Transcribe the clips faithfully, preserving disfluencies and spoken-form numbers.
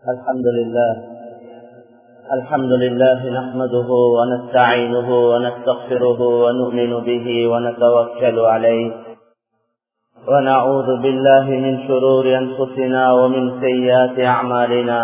الحمد لله الحمد لله نحمده ونستعينه ونستغفره ونؤمن به ونتوكل عليه ونعوذ بالله من شرور أنفسنا ومن سيئات أعمالنا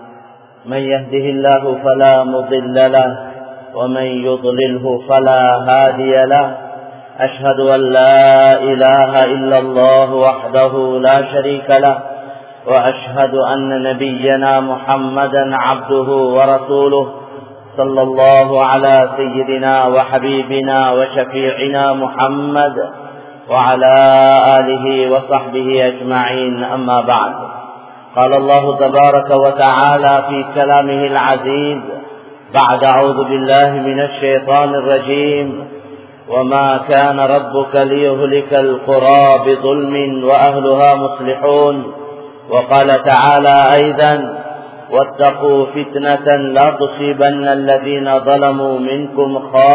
من يهده الله فلا مضل له ومن يضلله فلا هادي له أشهد أن لا إله إلا الله وحده لا شريك له وأشهد أن نبينا محمدا عبده ورسوله صلى الله على سيدنا وحبيبنا وشفيعنا محمد وعلى آله وصحبه أجمعين أما بعد قال الله تبارك وتعالى في كلامه العزيز بعد أعوذ بالله من الشيطان الرجيم وما كان ربك ليهلك القرى بظلم وأهلها مصلحون وقال تعالى أيضا واتقوا فتنة لا تصيبن الذين ظلموا منكم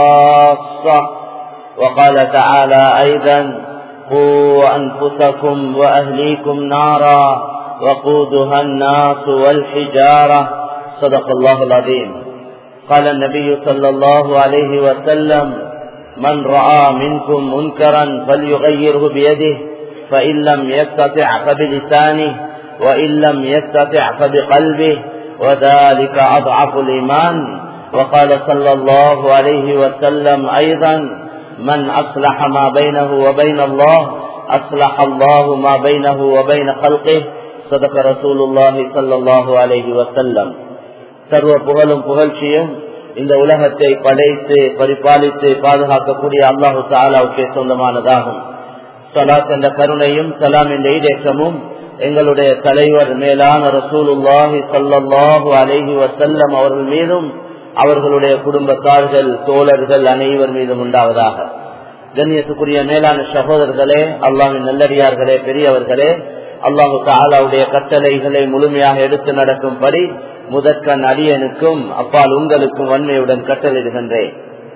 خاصة وقال تعالى أيضا قوا أنفسكم وأهليكم نارا وقودها الناس والحجارة صدق الله العظيم قال النبي صلى الله عليه وسلم من رأى منكم منكرا فليغيره بيده فإن لم يستطع فبلسانه وإن لم يستطع فبقلبه وذلك أضعف الإيمان وقال صلى الله عليه وسلم أيضا من أصلح ما بينه وبين الله أصلح الله ما بينه وبين خلقه صدق رسول الله صلى الله عليه وسلم சர்வ புகழும் புகழ்ச்சியும் இந்த உலகத்தை படைத்து பரிபாலித்து பாதுகாக்கக்கூடிய அல்லாஹு தஆலாவுக்கே சொந்தமானதாகும். ஸலாத் என்ற கருணையும் சலாம் என்ற ஈடேற்றமும் எங்களுடைய தலைவர் மேலான ரசூலுல்லாஹி ஸல்லல்லாஹு அலைஹி வஸல்லம் அவர்கள் மீதும் அவர்களுடைய குடும்பத்தார்கள் தோழர்கள் அனைவர் மீதும் உண்டாவதாக. கண்ணியத்துக்குரிய மேலான சகோதரர்களே, அல்லாஹ்வின் நல்லடியார்களே, பெரியவர்களே, அல்லாஹு தஆலாவுடைய கட்டளைகளை முழுமையாக எடுத்து நடக்கும்படி முதற்கண் அடியனுக்கும் அப்பால் உங்களுக்கும் வன்மையுடன் கட்டளையிடுகின்றேன்.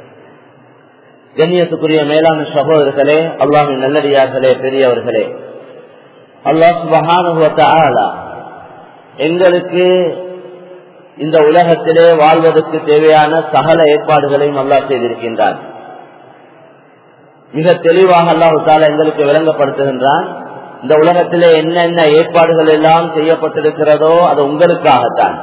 கண்ணியத்துக்குரிய மேலான சகோதரர்களே, அல்லாஹ்வின் நல்லடியார்களே, பெரியவர்களே, அல்லாஹ் சுப்ஹானஹு வ தஆலா எங்களுக்கு இந்த உலகத்திலே வாழ்வதற்கு தேவையான சகல ஏற்பாடுகளையும் அல்லாஹ் செய்திருக்கின்றான். மிக தெளிவாக அல்லாஹ் தஆலா எங்களுக்கு விளங்கப்படுத்துகின்றான். இந்த உலகத்திலே என்னென்ன ஏற்பாடுகள் எல்லாம் செய்யப்பட்டிருக்கிறதோ அது உங்களுக்காகத்தான்.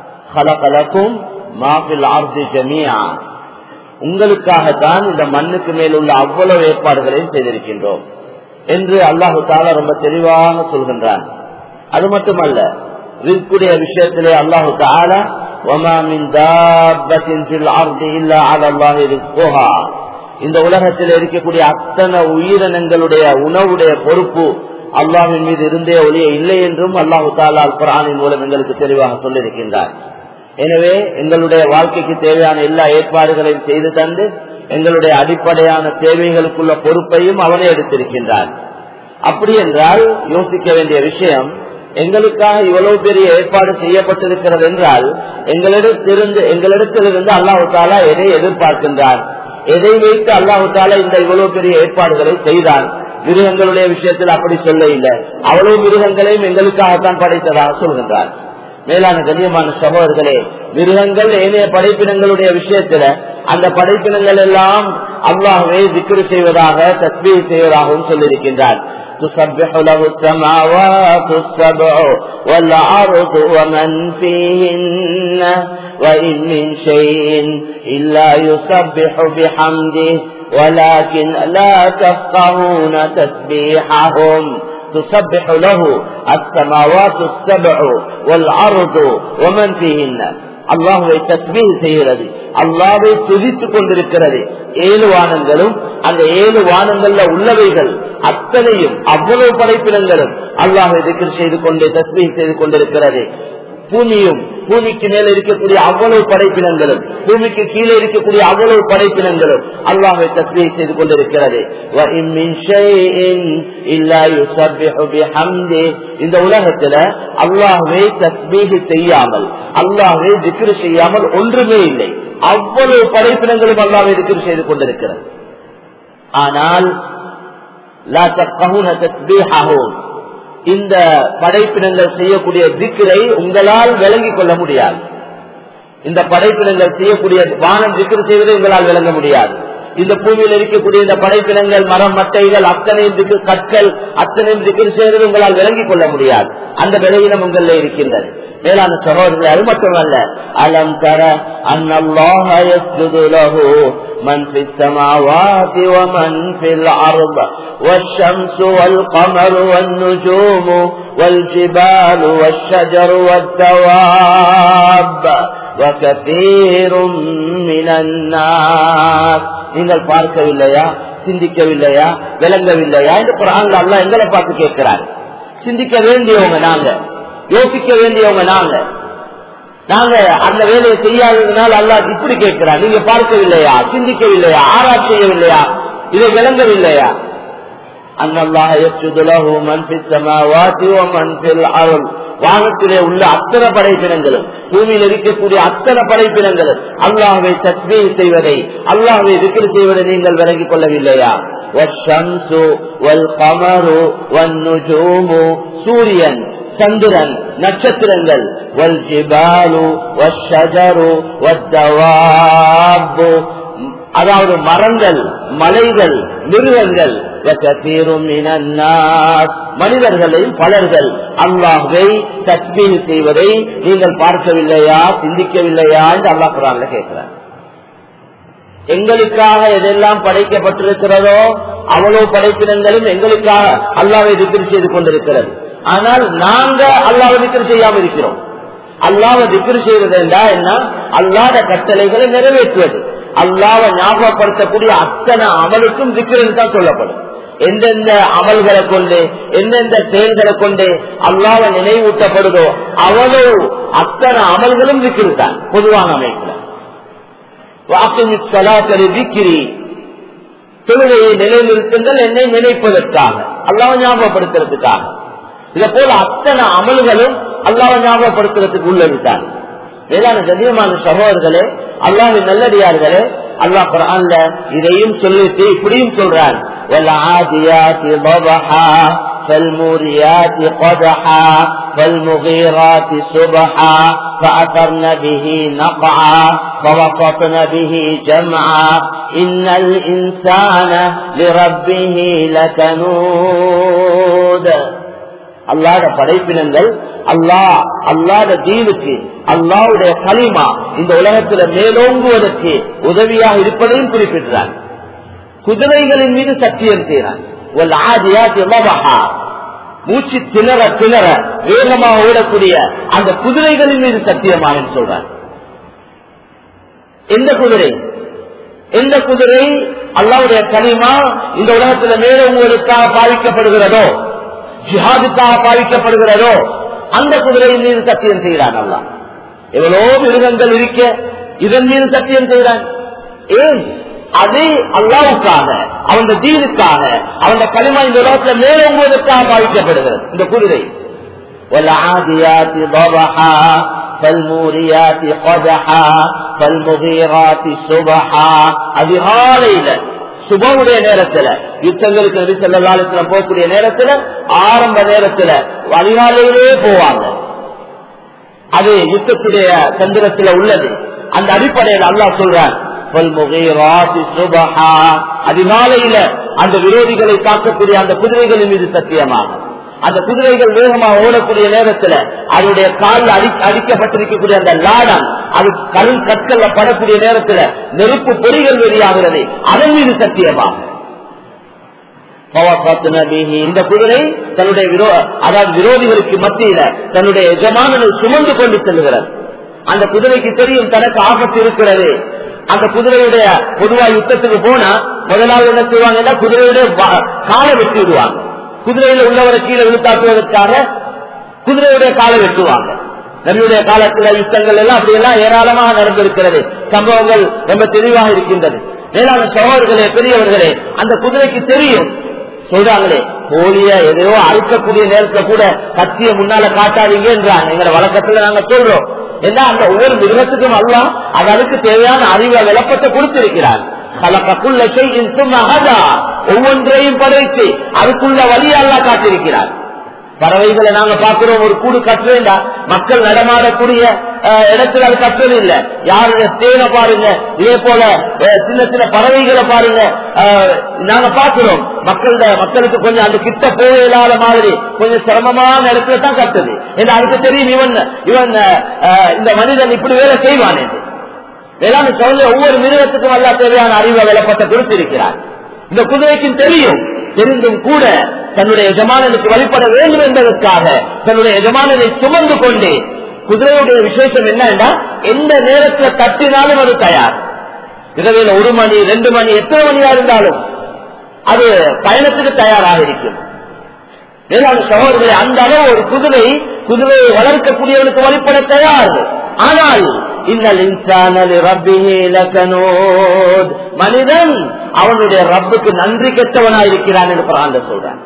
خلقلكم ما في الارض جميعا, உங்களுக்காகத்தான் இந்த மண்ணுக்கு மேல் உள்ள அவ்வளவு ஏற்பாடுகளையும் செய்திருக்கின்றோம் என்று அல்லாஹு தஆலா ரொம்ப தெளிவாக சொல்கின்றான். அது மட்டுமல்ல, ரிஸ்குடைய விஷயத்திலே அல்லாஹு தஆலா وما من دابة في الارض الا على الله رزقها, இந்த உலகத்தில் இருக்கக்கூடிய அத்தனை உயிரினங்களுடைய உணவுடைய பொறுப்பு அல்லாஹ்வின் மீது இருந்தே ஒளிய இல்லை என்றும் அல்லாஹு தஆலா அல் குர்ஆனின் மூலம் எங்களுக்கு தெளிவாக சொல்லியிருக்கின்றார். எனவே எங்களுடைய வாழ்க்கைக்கு தேவையான எல்லா ஏற்பாடுகளையும் செய்து தந்து எங்களுடைய அடிப்படையான தேவைகளுக்குள்ள பொறுப்பையும் அவனே எடுத்திருக்கின்றார். அப்படி என்றால் யோசிக்க வேண்டிய விஷயம், எங்களுக்காக இவ்வளவு பெரிய ஏற்பாடு செய்யப்பட்டிருக்கிறது என்றால் எங்களிடத்திலிருந்து எங்களிடத்திலிருந்து அல்லாஹு தஆலா எதை எதிர்பார்க்கின்றான், எதை வைத்து அல்லாஹு தஆலா இந்த இவ்வளவு பெரிய ஏற்பாடுகளை செய்தான். மிருகங்களுடைய விஷயத்தில் அப்படி சொல்ல இல்லை, அவ்வளவு மிருகங்களையும் எங்களுக்காகத்தான் படைத்ததாக சொல்கின்றார். மேலான கண்ணியமான சகோதரர்களே, மிருகங்கள் ஏனைய படைப்பினங்களுடைய விஷயத்துல அந்த படைப்பினங்கள் எல்லாம் அல்லாஹ்வை திக்ர் செய்வதாக தஸ்பீஹ் செய்வதாகவும் சொல்லியிருக்கின்றார். تسبح له السماوات السبع والأرض ومن فيهن وإن من شيء إلا يسبح بحمده ولكن لا تفقهون تسبيحهم تسبح له السماوات السبع والأرض ومن فيهن. அல்லாஹ்வை தஸ்பீஹ் செய்கிறது, அல்லாஹ்வை துதித்துக் கொண்டிருக்கிறது. ஏழு வானங்களும் அந்த ஏழு வானங்கள்ல உள்ளவைகள் அத்தனையும் அவ்வளவு படைப்பினங்களும் அல்லாஹ்வை திக்ர் செய்து கொண்டு தஸ்பீஹ் செய்து கொண்டிருக்கிறது. பூமியும் பூமிக்கு மேல இருக்கக்கூடிய அவ்வளவு படைப்பினங்களும் பூமிக்கு கீழே இருக்கக்கூடிய அவ்வளவு படைப்பினங்களும் அல்லாஹ்வை தஸ்பீஹ் செய்து கொண்டிருக்கிறது. இந்த உலகத்துல அல்லாஹ்வை தஸ்பீஹ் செய்யாமல் அல்லாஹ்வை திக்ர் செய்யாமல் ஒன்றுமே இல்லை. அவ்வளவு படைப்பினங்களும் அல்லாஹ்வை திக்ர் செய்து கொண்டிருக்கிறது. ஆனால் லா தஃகஹூன தஸ்பீஹஹும், இந்த படைப்பினங்கள் செய்யக்கூடிய திக்ரை உங்களால் விளங்கிக் கொள்ள முடியாது. இந்த படைப்பினங்கள் செய்யக்கூடிய வானம் திக்ர் செய்வதை உங்களால் விளங்க முடியாது. இந்த பூமியில் இருக்கக்கூடிய இந்த படைப்பினங்கள் மரம் மட்டைகள் அத்தனையும் திக்கு கற்கள் அத்தனையும் திக்ர் செய்வது உங்களால் விளங்கிக் கொள்ள முடியாது. அந்த விலையினம் உங்களில் இருக்கின்றது. மேலான சகோதரர்கள், அது மட்டுமல்ல, அலம் தர அன்னல்லாஹ யஸ்ஜுது லஹு மன் ஃபிஸ் ஸமாவாதி வ மன் ஃபில் அர்ض வஷ்ஷம்ஸு வல் கமரு வன் நுஜூமு வல் ஜிபாலு வஷ்ஷஜரு வத்தவாப் வ கஸீரும் மினன் நாஸ். நீங்கள் பார்க்கவில்லையா, சிந்திக்கவில்லையா, விளங்கவில்லையா என்று குர்ஆன்ல அல்லாஹ் எங்களை பார்த்து கேட்கிறார். சிந்திக்க வேண்டியவங்க நாங்க, யோசிக்க வேண்டியவங்க நாங்க. நாங்க அந்த வேலையை செய்யாததுனால அல்லாஹ் இப்படி கேட்கிறார். நீங்க பார்க்கவில்லையா, சிந்திக்கவில்லையா, ஆராய்ச்சி செய்யவில்லையா, இதை விளங்கவில்லையா? அன்னல்லாஹ யஸ்ஜுது லஹு மன் ஃபிஸ் ஸமாவாதி வ மன் ஃபில் அர்ض. வானத்திலே உள்ள அத்தனை படைப்பினங்களும் பூமியில் இருக்கக்கூடிய அத்தனை படைப்பினங்களும் அல்லாஹ்வை தஸ்பீஹ் செய்வதை, அல்லாஹ்வை திக்ர் செய்வதை நீங்கள் விளங்கிக் கொள்ளவில்லையா? வஷ்ஷம்ஸு வல் கமரு வன் நுஜூமு, சூரியன், சந்திரன், நட்சத்திரங்கள், வல் ஜிபாலு வஷ்ஷஜரு வத்தவாப், அதாவது மரங்கள், மலைகள், மிருகங்கள், மனிதர்களையும் பலர்கள் அல்லாஹ்வை தஸ்பீஹ் செய்வதை நீங்கள் பார்க்கவில்லையா, சிந்திக்கவில்லையா என்று அல்லாஹ் குர்ஆன்ல கேட்கிறார். எங்களுக்காக எதெல்லாம் படைக்கப்பட்டிருக்கிறதோ அவ்வளவு படைப்பினங்களும் எங்களுக்காக அல்லாஹ்வை திக்ர் செய்து கொண்டிருக்கிறது. ஆனால் நாங்க அல்லாஹ்வை திக்ர் செய்யாமல் இருக்கிறோம். அல்லாஹ்வை திக்ர் செய்வது என்றால் என்ன? அல்லாஹ்வுடைய கட்டளைகளை நிறைவேற்றுவது. அல்லாஹ்வை ஞாபகப்படுத்தக்கூடிய அத்தனை அமலுக்கும் திக்ர் தான் சொல்லப்படும். எந்தெந்த அமல்களை கொண்டு, எந்தெந்த செயல்களை கொண்டு அல்லாஹ்வை நினைவூட்டப்படுதோ அவ்வளவு அத்தனை அமல்களும் திக்ர் தான் பொதுவான அமைப்புல. தொழுகையை நிலைநிறுத்துங்கள் என்னை நினைப்பதற்காக, அல்லாஹ்வை ஞாபகப்படுத்துறதுக்காக. இதை போல அத்தனை அமல்களும் அல்லாஹ்வை ஞாபகப்படுத்துறதுக்கு உள்ளதுதான். மேலான கண்ணியமான சகோதரர்களே, அல்லாஹ்வின் நல்லடியார்களே, அல்லாஹ் குர்ஆன்ல இதையும் சொல்லிட்டு இப்படியும் சொல்றான். والعاديات ضبحا فالموريات قدحا فالمغيرات صبحا فأثرن به نقعا فوسطن به جمعا إن الإنسان لربه لكنود. அல்லாஹ்வுடைய படைப்பினங்கள் அல்லாஹ் அல்லாஹ்வுடைய தீனுக்கு, அல்லாஹ்வுடைய கலிமா இந்த உலகத்துல மேலோங்குவதற்கு உதவியாக இருப்பதையும் குறிப்பிட்டார். குதிரைகளின் மீது சத்தியம் செய்கிறான். மூச்சு திணற திணற வேகமாக ஓடக்கூடிய அந்த குதிரைகளின் மீது சத்தியமாக சொல்றான். எந்த குதிரை? எந்த குதிரை அல்லாஹ்வுடைய கலிமா இந்த உலகத்துல மேலோங்குவதற்காக பாவிக்கப்படுகிறதோ, ஜிஹாதுக்காக பாவிக்கப்படுகிறதோ அந்த குதிரையின் மீது சத்தியம் செய்கிறான் அல்லாஹ். எவ்வளவு மிருகங்கள் இருக்க இதன் மீது சத்தியம் செய்கிறான். ஏன்? அது அல்லாஹ்வுக்காக, அவன் தீனுக்காக, அவன் கலிமா இந்த உலகத்துல மேலோங்குவதற்காக பாவிக்கப்படுகிறது இந்த குதிரை. والعاديات ضبحا فالموريات قدحا فالمغيرات صبحا. அதிகாலையில சுபவுடைய நேரத்துல, யுத்தங்களுக்கு நபி ஸல்லல்லாஹு அலைஹி வஸல்லம் போகக்கூடிய நேரத்துல, ஆரம்ப நேரத்துல அதிகாலையிலே போவாங்க. அது யுத்தத்துடைய சந்திரத்துல உள்ளது. அந்த அடிப்படையில் அல்லாஹ் சொல்றான், அதிகாலையில அந்த விரோதிகளை தாக்கக்கூடிய அந்த குதிரைகளின் மீது சத்தியமாக. அந்த குதிரைகள் வேகமாக ஓடக்கூடிய நேரத்தில் அதனுடைய காலில் அடி அடிக்கப்பட்டிருக்கக்கூடிய அந்த லாடம் அது கல் கற்கள்ல படக்கூடிய நேரத்தில் நெருப்பு பொறிகள் வெளியாகிறது, அதன் மீது சத்தியமாக. இந்த குதிரை தன்னுடைய விரோ அதாவது விரோதிகளுக்கு மத்தியில தன்னுடைய எஜமானனை சுமந்து கொண்டு செல்கிறது. அந்த குதிரைக்கு தெரியும் தனக்கு ஆபத்து இருக்கிறது. அந்த குதிரையுடைய பொதுவா யுத்தத்துக்கு போனா முதலாவது என்ன செய்வாங்கன்னா குதிரையுடைய காலை வெட்டி விடுவாங்க. குதிரையில உள்ளவரை கீழே விழுத்தாக்குவதற்காக குதிரையுடைய காலை வெட்டுவாங்க. நபியுடைய காலத்துல யுத்தங்கள் எல்லாம் அப்படி எல்லாம் ஏராளமாக நடந்திருக்கிறது. சம்பவங்கள் ரொம்ப தெளிவாக இருக்கின்றது. மேலான சகோதரர்களே, பெரியவர்களே, அந்த குதிரைக்கு தெரியும். சொல்றாங்களே, கோழிய எதையோ அறுக்கக்கூடிய நேரத்துல கூட கத்திய முன்னால காட்டாதீங்க என்றாங்க. எங்க வழக்கத்துல நாங்க சொல்றோம். ஏன்னா அந்த ஒவ்வொரு மிருகத்துக்கும் அல்லாஹ் அதற்கு தேவையான அறிவை விளப்பத்தை கொடுத்திருக்கிறார். ஒவ்வொன்றையும் படைத்து அதுக்குள்ள வழியை அல்லாஹ் காட்டிருக்கிறார். பறவைகளை நாங்க பாக்குறோம், ஒரு கூடு கட்டுறா மக்கள் நடமாடக்கூடிய இடத்துல அது கட்டுறது இல்ல. யாருடைய தேனை பாருங்க, இதே போல சின்ன சின்ன பறவைகளை பாருங்க, நாங்க பாக்குறோம் மக்களோட மக்களுக்கு கொஞ்சம் அந்த கிட்ட போக இல்லாத மாதிரி கொஞ்சம் சிரமமான இடத்துல தான் கட்டுது. ஏன்னா அதுக்கு தெரியும் இவன் இவன் இந்த மனிதன் இப்படி வேலை செய்வான் என்று. வேளாண் சொல்ல ஒவ்வொரு மிருகத்துக்கும் அல்லா தேவையான அறிவை விலப்பட்ட குறிப்பிருக்கிறார். இந்த குதிரைக்கும் தெரியும், தெரிந்தும் கூட தன்னுடைய எஜமானனுக்கு வழிபட வேண்டும் என்பதற்காக தன்னுடைய எஜமானனை சுமந்து கொண்டு, குதிரையுடைய விசேஷம் என்னன்னா எந்த நேரத்தில் தட்டினாலும் அது தயார். இரவில் ஒரு மணி ரெண்டு மணி எத்தனை மணியா இருந்தாலும் அது பயணத்துக்கு தயாராக இருக்கும். வேளாண் சகோதரர்களே, அந்த அளவு ஒரு குதிரை குதிரையை வளர்க்கக்கூடியவனுக்கு வழிபட தயார். ஆனால் இன்னல் இன்சான லிரப்பிஹி லகனூத், மனிதன் அவனுடைய ரப்புக்கு நன்றி கெட்டவனாக இருக்கிறான் என்று குர்ஆன்ல சொல்றான்.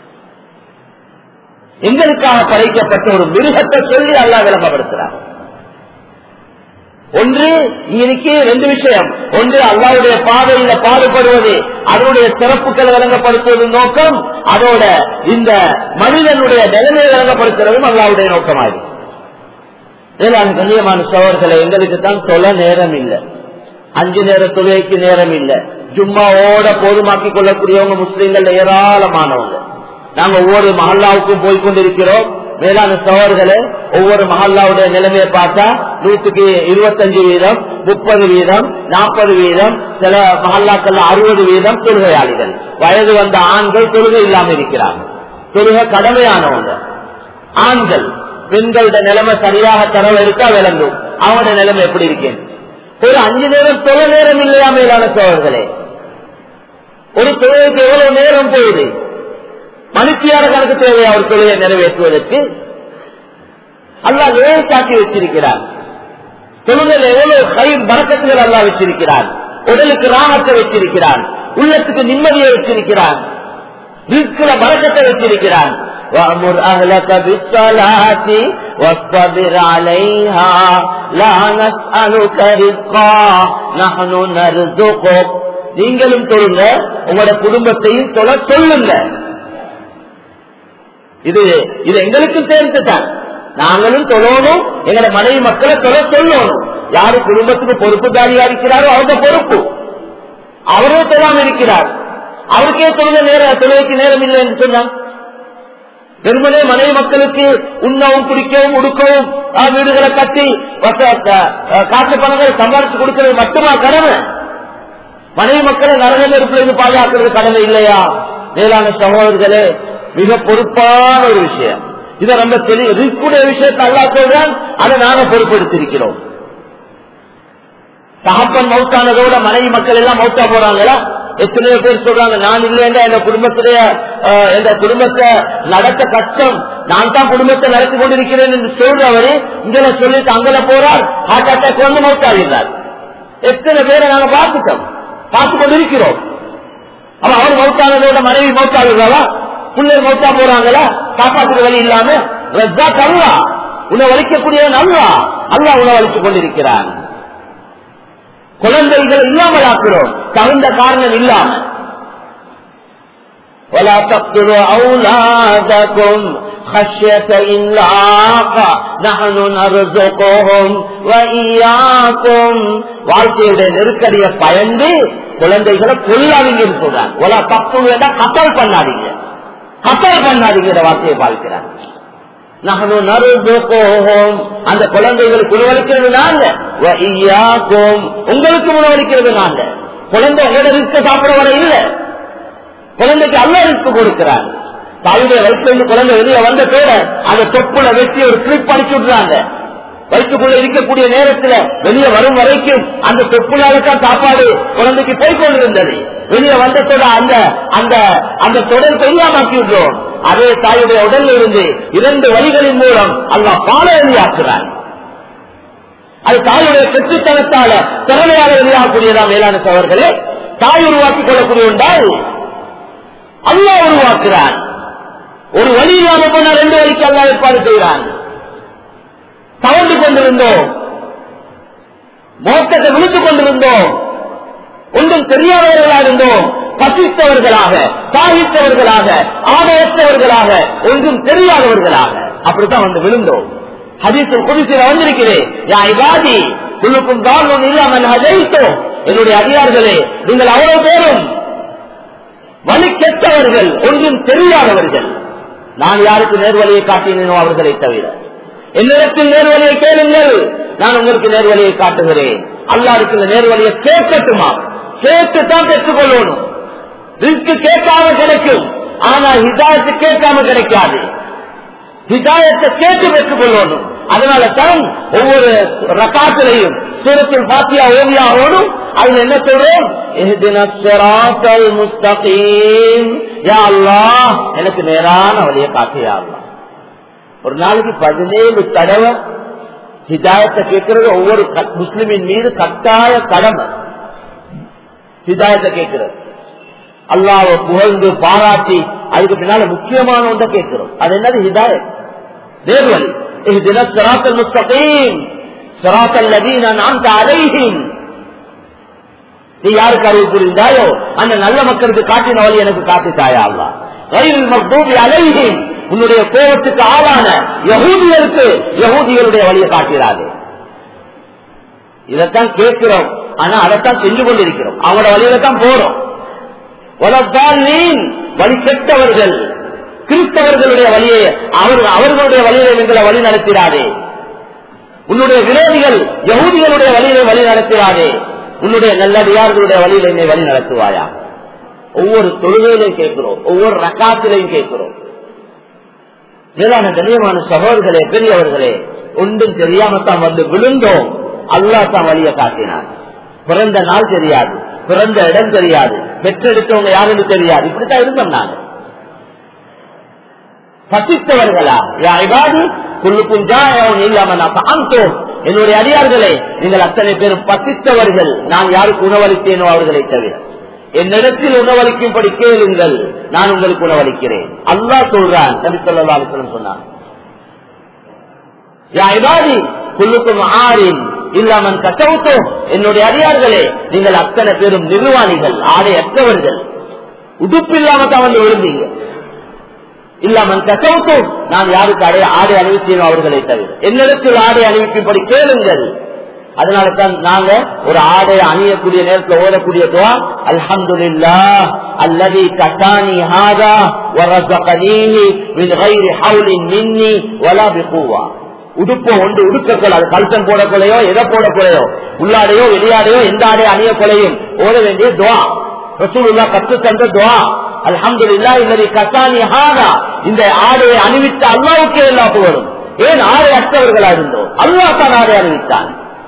எங்களுக்காக படைக்கப்பட்ட ஒரு மிருகத்தை சொல்லி அல்லாஹ் விளங்கப்படுத்துறார். ஒன்று இன்னைக்கு ரெண்டு விஷயம். ஒன்று அல்லாஹ்வுடைய பாதையில பாடுபடுவது, அதனுடைய சிறப்புகளை விளங்கப்படுத்துவது நோக்கம். அதோட இந்த மனிதனுடைய நிலைமையை விளங்கப்படுத்துறதும் அல்லாஹ்வுடைய நோக்கமாகும். கண்ணியமான சகோதரர்களே, எங்களுக்கு தான் தொலை நேரம் இல்லை, அஞ்சு நேர தொழுகைக்கு நேரம் இல்லை. ஜும்மாவோட போதுமாக்கி கொள்ளக்கூடியவங்க முஸ்லீம்கள் ஏராளமானவங்க. நாங்க ஒவ்வொரு மஹல்லாவுக்கும் போய்கொண்டிருக்கிறோம். மேலான சகோதரர்களே, ஒவ்வொரு மஹல்லாவுடைய நிலைமையை பார்த்தா நூற்றுக்கு இருபத்தஞ்சு வீதம், முப்பது வீதம், நாற்பது வீதம், சில மஹல்லாக்கள் அறுபது வீதம் தொழுகையாளிகள். வயது வந்த ஆண்கள் தொழுகை இல்லாமல் இருக்கிறாங்க. தொழுகை கடமையானவங்க ஆண்கள். பெண்களோட நிலைமை சரியாக தரவு இருக்கா விளங்கும். அவங்களோட நிலைமை எப்படி இருக்கேன்? ஒரு அஞ்சு நேரம் தொலை நேரம் இல்லையா மேலான சோழர்களே? ஒரு தொழிலுக்கு எவ்வளவு நேரம் போகுது? மனுஷியார கணக்கு தேவையா ஒரு தொழிலை நிறைவேற்றுவதற்கு? அல்லாஹ் லேசாக்கி வச்சிருக்கிறார். தொழுகையில் எவ்வளவு கை பறக்கத்துகள் அல்லாஹ் வச்சிருக்கிறார். உடலுக்கு ராகத்தை வச்சிருக்கிறார், உள்ளத்துக்கு நிம்மதியை வச்சிருக்கிறார், ரிஸ்குல பறக்கத்தை வச்சிருக்கிறார். وَأْمُرْ أَهْلَكَ بِالصَّلَاةِ وَاصْطَبِرْ عَلَيْهَا لَا نَسْأَلُكَ رِزْقًا نَحْنُ نَرْزُقُكَ. நீங்களும் தொழுங்க, உங்களோட குடும்பத்தையும் தொழ சொல்லுங்க. இது இது எங்களுக்கும் சேர்த்துதான். நாங்களும் தொழணும், எங்களோட மனைவி மக்களை தொழ சொல்லணும். யாரு குடும்பத்துக்கு பொறுப்புதாரியா இருக்கிறாரோ அவங்க பொறுப்பு. அவரே தொழாம இருக்கிறார், அவருக்கே தொழுக நேரம் தொழுகைக்கு நேரம் இல்லை என்று சொன்னார். வெறுமனே மனைவி மக்களுக்கு உண்ணவும் குடிக்கவும் உடுக்கவும் வீடுகளை கட்டி காசு பணங்களை சம்பாதிச்சு கொடுக்கிறது மட்டுமா கடமை? மனைவி மக்களை நரக நெருப்பிலிருந்து பாதுகாக்கிறது கடமை இல்லையா? மேலான சகோதரர்களே, மிக பொறுப்பான ஒரு விஷயம். இதை ரொம்ப தெளிவு ரிஸ்குடைய விஷயத்தை அல்லாஹ் சொல்றான், அதை நாங்க பொறுப்பெடுத்திருக்கிறோம். தகப்பன் மௌத்தானதோட மனைவி மக்கள் எல்லாம் மௌத்தா போறாங்களா? எத்தனையோ பேர் சொல்றாங்க, நான் இல்லைன்னா என் குடும்பத்துடைய என் குடும்பத்தை நடத்த கஷ்டம், நான் தான் குடும்பத்தை நடத்தி கொண்டிருக்கிறேன் என்று சொல்றவரு இங்கே சொல்லிட்டு அங்கே போறார், ஹார்ட் அட்டாக் வந்து மௌத்தாகிறார். எத்தனை பேரை நாங்க பார்த்துட்டோம், பார்த்து கொண்டிருக்கிறோம். அப்ப அவர் மௌத்தானதோட மனைவி மௌத்தாகிறாரா? பிள்ளைகள் மௌத்தா போறாங்களா? காப்பாற்றுற வழி இல்லாம ரஜாக் அல்லா, உணவளிக்கக்கூடியவன் அல்லா, அல்லா உணவளித்துக் கொண்டிருக்கிறான். குழந்தைகள் இல்லாமல் ஆக்கிறோம், தகுந்த காரணம் இல்லாம. وَلَا تَقْتُلُوا أَوْلَادَكُمْ خَشْيَةَ إِمْلَاقٍ نَحْنُ نَرْزُقُهُمْ وَإِيَّاكُمْ. வாழ்க்கையுடைய நெருக்கடியை பயந்து குழந்தைகளை கொல்லாதீங்கன்னு சொல்றாங்க. وَلَا تَقْتُلُوا என்றா கத்தல் பண்ணாதீங்க, கத்தல் பண்ணாதீங்க வார்த்தையை பார்க்கிறாங்க. நஹ்னு நர்ஸுகுஹும், அந்த குழந்தைகளுக்கு உணவளிக்கிறது நாங்க, வ இய்யாக்கும், உங்களுக்கு உணவளிக்கிறது நாங்க. குழந்தை உங்களோட ரிஸ்க சாப்பிட வர இல்ல, குழந்தைக்கு அல்லாஹ் ரிஸ்க் கொடுக்கிறாங்க. தாயுடைய வயிற்றிலிருந்து குழந்தை வெளியே வந்த பேர அந்த தொப்புல வெட்டி ஒரு கிளிப் அடிச்சு விடுறாங்க. வயிற்றுக்குள்ள இருக்கக்கூடிய நேரத்துல வெளியே வரும் வரைக்கும் அந்த தொப்புலால்தான் சாப்பாடு குழந்தைக்கு போய்கொண்டிருந்தது. வெளியே வந்ததோட அந்த அந்த அந்த தொடர் தெரியாமாக்கி விடுறோம். அதே தாயுடைய உடல்ல இருந்து இரண்டு வழிகளின் மூலம் அல்லாஹ் பால வெளியாக்குறான். அது தாயுடைய பெற்றுத்தனத்தால திறமையாக வெளியாகக்கூடியதா மேலான சவர்களே? தாய் உருவாக்கிக் கொள்ளக்கூடிய உண்டால் அல்லாஹ் உருவாக்குறான். ஒரு வழி இல்லாம போனா ரெண்டு வழிக்கு அல்லாஹ் ஏற்பாடு செய்கிறான். தவழ்ந்து கொண்டிருந்தோம், மோக்கத்தை விழுத்துக் கொண்டிருந்தோம், ஒன்றும் தெரியாதவர்களா இருந்தோம். பசித்தவர்களாக, தாகித்தவர்களாக, ஆடையற்றவர்களாக, ஒன்றும் தெரியாதவர்களாக அப்படித்தான் வந்து விழுந்தோம். ஹதீஸுல் குத்ஸில வந்திருக்கிறேன், யா இபாதி குல்லுக்கும் தால்லுன் இல்லா மன் ஹதைது, என்னுடைய அடியார்களே நீங்கள் அவ்வளவு பேரும் வழி கெட்டவர்கள், ஒன்றும் தெரியாதவர்கள். நான் யாருக்கு நேர்வழியை காட்டினேனோ அவர்களை தவிர. என்னிடத்தில் நேர்வழியை கேளுங்கள், நான் உங்களுக்கு நேர்வழியை காட்டுகிறேன். அல்லாஹ்வுக்கு இந்த நேர்வழியை கேட்கட்டுமா? கேட்டுத்தான் பெற்றுக்கொள்ளணும். ரிஸ்க் கேட்காம கிடைக்கும், ஆனா ஹிதாயத்து கேட்காம கிடைக்காது. ஹிதாயத்தை கேட்டு பெற்றுக் கொள்ளணும். அதனால தான் ஒவ்வொரு ரகாத்திலையும் சூரத்துல் ஃபாத்திஹா ஓதியாகணும். அதுல என்ன சொல்றோம்? இஹ்தினஸ் ஸிராத்தல் முஸ்தகீம், யா அல்லாஹ் எனக்கு நேரான வழியை காட்டு யா அல்லாஹ். ஒரு நாளைக்கு பதினேழு தடவை ஹிதாயத்தை கேட்கிறது ஒவ்வொரு முஸ்லிமின் மீது கட்டாய கடமை. ஹிதாயத்தை கேட்கிறது, அல்லாஹ்வை புகழ்ந்து பாராட்டி அதுக்கு பின்னால முக்கியமான ஒன்றை கேட்கிறோம். அது என்னது? ஹிதாயத், நேர்வழி. இஹ்தினஸ் ஸிராத்தல் முஸ்தகீம் ஸிராத்தல் லதீன அன்அம்த அலைஹிம், நீ யாருக்கு அறிவு புரிந்தாயோ அந்த நல்ல மக்களுக்கு காட்டின வழி எனக்கு காட்டித்தாயா அல்லாஹ். கைரில் மக்தூபி அலைஹிம், உன்னுடைய கோபத்துக்கு ஆளான யஹூதியருக்கு யஹூதியருடைய வழியை காட்டிடாது. இதைத்தான் கேட்கிறோம், ஆனா அதைத்தான் செஞ்சு கொண்டிருக்கிறோம். அவங்களோட வழியில தான் போறோம். வழி கெட்டவர்கள் கிறிஸ்தவர்களுடைய வழியை அவர்களுடைய வழியை எங்களை வழி நடத்திடாதே. உன்னுடைய விரோதிகள் யஹூதிகளுடைய வழியை வழி நடத்திடாதே. உன்னுடைய நல்லடியார்களுடைய வழியில் என்னை வழி நடத்துவாயா? ஒவ்வொரு தொழுகையிலையும் கேட்கிறோம், ஒவ்வொரு ரக்காத்திலையும் கேட்கிறோம். மேலான கண்ணியமான சகோதரர்களே, பெரியவர்களே, ஒன்றும் தெரியாமத்தான் வந்து விழுந்தோம். அல்லாஹ் தான் வழியை காட்டினார். பிறந்த நாள் தெரியாது, பிறந்த இடம் தெரியாது, பெற்றெடுத்தவங்க யாருன்னு தெரியாது. இப்படித்தான் இருந்தோம் நாங்க. பசித்தவர்களா? யா இபாதி குல்லுக்கும் ஜாஇஉன் இல்லா மன் அத்அம்தும், என்னுடைய அடியார்களே நீங்கள் அத்தனை பேரும் பசித்தவர்கள், நான் யாருக்கு உணவளித்தேனோ அவர்களை தவிர. என்னிடத்தில் உணவளிக்கும்படி கேளுங்கள், நான் உங்களுக்கு உணவளிக்கிறேன். அல்லாஹ் சொல்றான், நபி ஸல்லல்லாஹு அலைஹி வஸல்லம் சொன்னார், யா இபாதி குல்லுக்கும் ஆரின் இல்லா மன் கஸௌதும், என்னுடைய அடியார்களே நீங்கள் அத்தனை பேரும் நிர்வாணிகள், ஆடையற்றவர்கள், உடுப்பில்லாம தான் வந்து விழுந்தீங்க. இல்லாமல் கசவுத்தும், நான் யாருக்கு அடைய ஆடை அணிவித்தேனோ அவர்களை தவிர. என்னிடத்தில் ஆடை அணிவிக்கும்படி கேளுங்கள். அதனால தான் நாங்க ஒரு ஆடையை அணியக்கூடிய நேரத்தில் ஓதக்கூடிய துஆ, அல்ஹம்துலில்லாஹ் அல்லதி கட்டானி ஹாதா வரஸகனீஹி மின் கைரி ஹவுலின் மின்னி வலா பிகுவா. உடுப்போ ஒன்று உடுக்கொள்ள, அது கல்சன் போடக்கொள்ளையோ எதை போடக்கொள்ளையோ உள்ளாடையோ வெளியாடையோ எந்த ஆடை அணிய கொள்ளையும் ஓத வேண்டிய துஆ. ரசூலுல்லாஹ் கற்று தந்த துஆ, அல்ஹம்துலில்லாஹ் அல்லதி கட்டானி ஹாதா, இந்த ஆடையை அணிவித்த அல்லாஹ்வுக்கே எல்லா புகழும். ஏன் ஆடை அற்றவர்களா இருந்தோம், அல்லாஹ் தான் ஆடை அணிவித்தான்.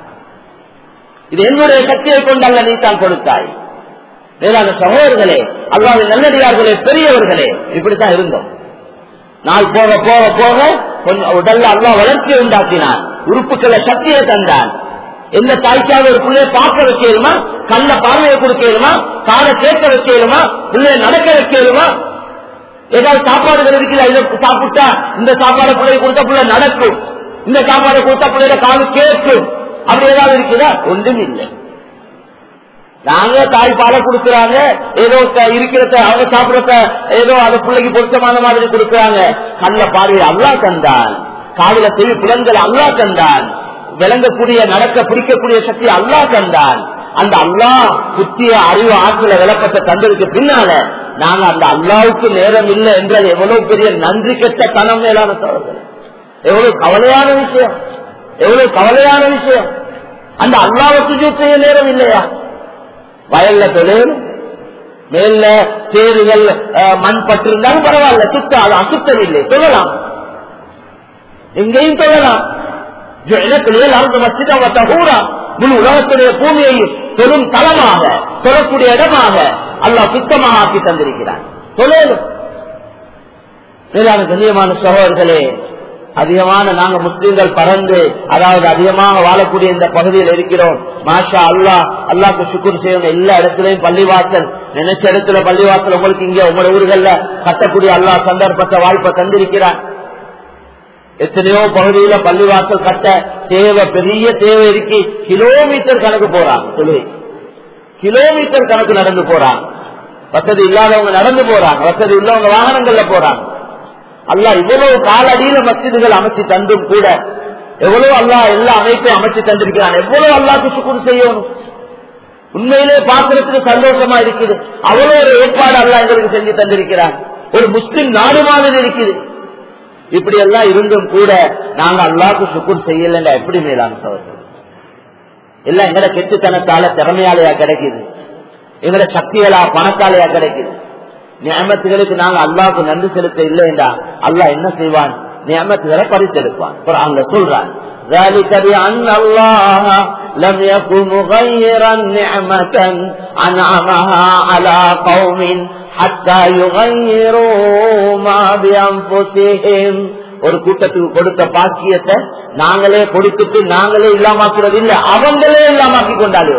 இது என்னுடைய சக்தியை கொண்டு அல்ல, நீ தான் கொடுத்தாய். மேலான சகோதரர்களே, அல்லாஹ்வின் நல்லடியார்களே, பெரியவர்களே, இப்படித்தான் இருந்தோம். நாள் போக போக போக கொஞ்சம் உடல்ல அல்லாஹ் வளர்ச்சியை உண்டாக்கினான், உறுப்புக்களை சக்தியை தந்தான். எந்த தாய்க்காவது ஒரு பிள்ளைய பார்க்க வைக்கலுமா, கண்ண பார்வையை கொடுக்கலுமா, காலை கேட்க வைக்கலுமா, பிள்ளைய நடக்க வைக்கலுமா? ஏதாவது சாப்பாடுகள் இருக்குல்ல, இதை சாப்பிட்டா இந்த சாப்பாடு பிள்ளைய கொடுத்தா பிள்ளை நடக்கும், இந்த சாப்பாடை கொடுத்தா பிள்ளைய காது கேட்கும், அப்படி ஏதாவது இருக்குதா? ஒன்றும் இல்லை. நாங்க தாய் பாலை கொடுக்கறாங்க, ஏதோ இருக்கிறத அவங்க சாப்பிடறத ஏதோ அந்த பிள்ளைக்கு பொருத்தமான மாதிரி கொடுக்கறாங்க. கண்ண பார்வை அல்லாஹ் தந்தான், காதுல செவி புலன்கள் அல்லாஹ் தந்தான், விளங்கக்கூடிய நடக்க பிடிக்கக்கூடிய சக்தி அல்லாஹ் தந்தான். அந்த அல்லாஹ் புத்திய அறிவு ஆற்றல விளக்கத்தை தந்ததுக்கு பின்னால நாங்க அந்த அல்லாவுக்கு நேரம் இல்லை என்றது எவ்வளவு பெரிய நன்றி கெட்ட தனம். மேலான சோழர்கள், எவ்வளவு கவலையான விஷயம், எவ்வளவு கவலையான விஷயம். அந்த அல்லாஹ்வை சுஜூத் செய்ய நேரம் இல்லையா? வயல்ல தொழில் மேல சேறுகள் மண் பட்டு இருந்தாலும் பரவாயில்ல, சுத்த அது அசுத்தம் இல்லை, சொல்லலாம், எங்கேயும் சொல்லலாம். முழு உலகத்துடைய பூமியை தொழும் தளமாக, தொழக்கூடிய இடமாக அல்லாஹ் சுத்தமாக ஆக்கி தந்திருக்கிறான். தொழில் மேலான கண்ணியமான சகோதரர்களே, அதிகமான நாங்க முஸ்லீம்கள் பறந்து, அதாவது அதிகமாக வாழக்கூடிய இந்த பகுதியில் இருக்கிறோம். மாஷா அல்லாஹ், அல்லாஹ்க்கு சுக்ர் செய்யணும். எல்லா இடத்திலையும் பள்ளிவாசல், நினைச்ச இடத்துல பள்ளிவாசல் உங்களுக்கு இங்க உங்களோட ஊர்கள்ல கட்டக்கூடிய அல்லாஹ் சந்தர்ப்பத்தை வாய்ப்பை தந்திருக்கிறான். எத்தனையோ பகுதியில பள்ளிவாசல் கட்ட தேவை, பெரிய தேவை இருக்கு. கிலோமீட்டர் கணக்கு போறாங்க, தொழில் கிலோமீட்டர் கணக்கு நடந்து போறாங்க. வசதி இல்லாதவங்க நடந்து போறாங்க, வசதி உள்ளவங்க வாகனங்கள்ல போறாங்க. அல்லாஹ் இவ்வளவு காலடியில மஸ்ஜிதுகள் அமைச்சு தந்தும் கூட எவ்வளவு அல்லாஹ் எல்லா அமைப்பையும் அமைச்சு தந்திருக்கிறான். எவ்வளவு அல்லாஹ்க்கு சுக்ர் செய்யணும். உண்மையிலே பாக்குறதுக்கு சந்தோஷமா இருக்குது. அவ்வளவு ஒரு ஏற்பாடு அல்லாஹ் எங்களுக்கு செஞ்சு தந்திருக்கிறான். ஒரு முஸ்லிம் நாடு மாதிரி இருக்குது. இப்படி எல்லாம் இருந்தும் கூட நாங்க அல்லாஹ்க்கு சுக்ர் செய்யலன்னா எப்படி மேலான சகோதரர்? எல்லாம் எங்கட கெட்டுத்தனத்தால திறமையாலையா கிடைக்குது, எங்கட சக்திகளா பணத்தாலையா கிடைக்குது. நியமத்துகளுக்கு நாங்க அல்லாஹ்க்கு நன்றி செலுத்த இல்லைண்டா அல்லாஹ் என்ன செய்வான்? நியமத்துகளை பறித்தெடுப்பான். குர்ஆன்ல சொல்றான், ذلك بأن الله لم يكن مغيرا نعمة أنعمها على قوم حتى يغيروا ما بأنفسهم. ஒரு கூட்டத்துக்கு கொடுத்த பாக்கியத்தை நாங்களே கொடுத்துட்டு நாங்களே இல்லாமக்கிறது இல்ல, அவங்களே இல்லாமக்கி கொண்டாலே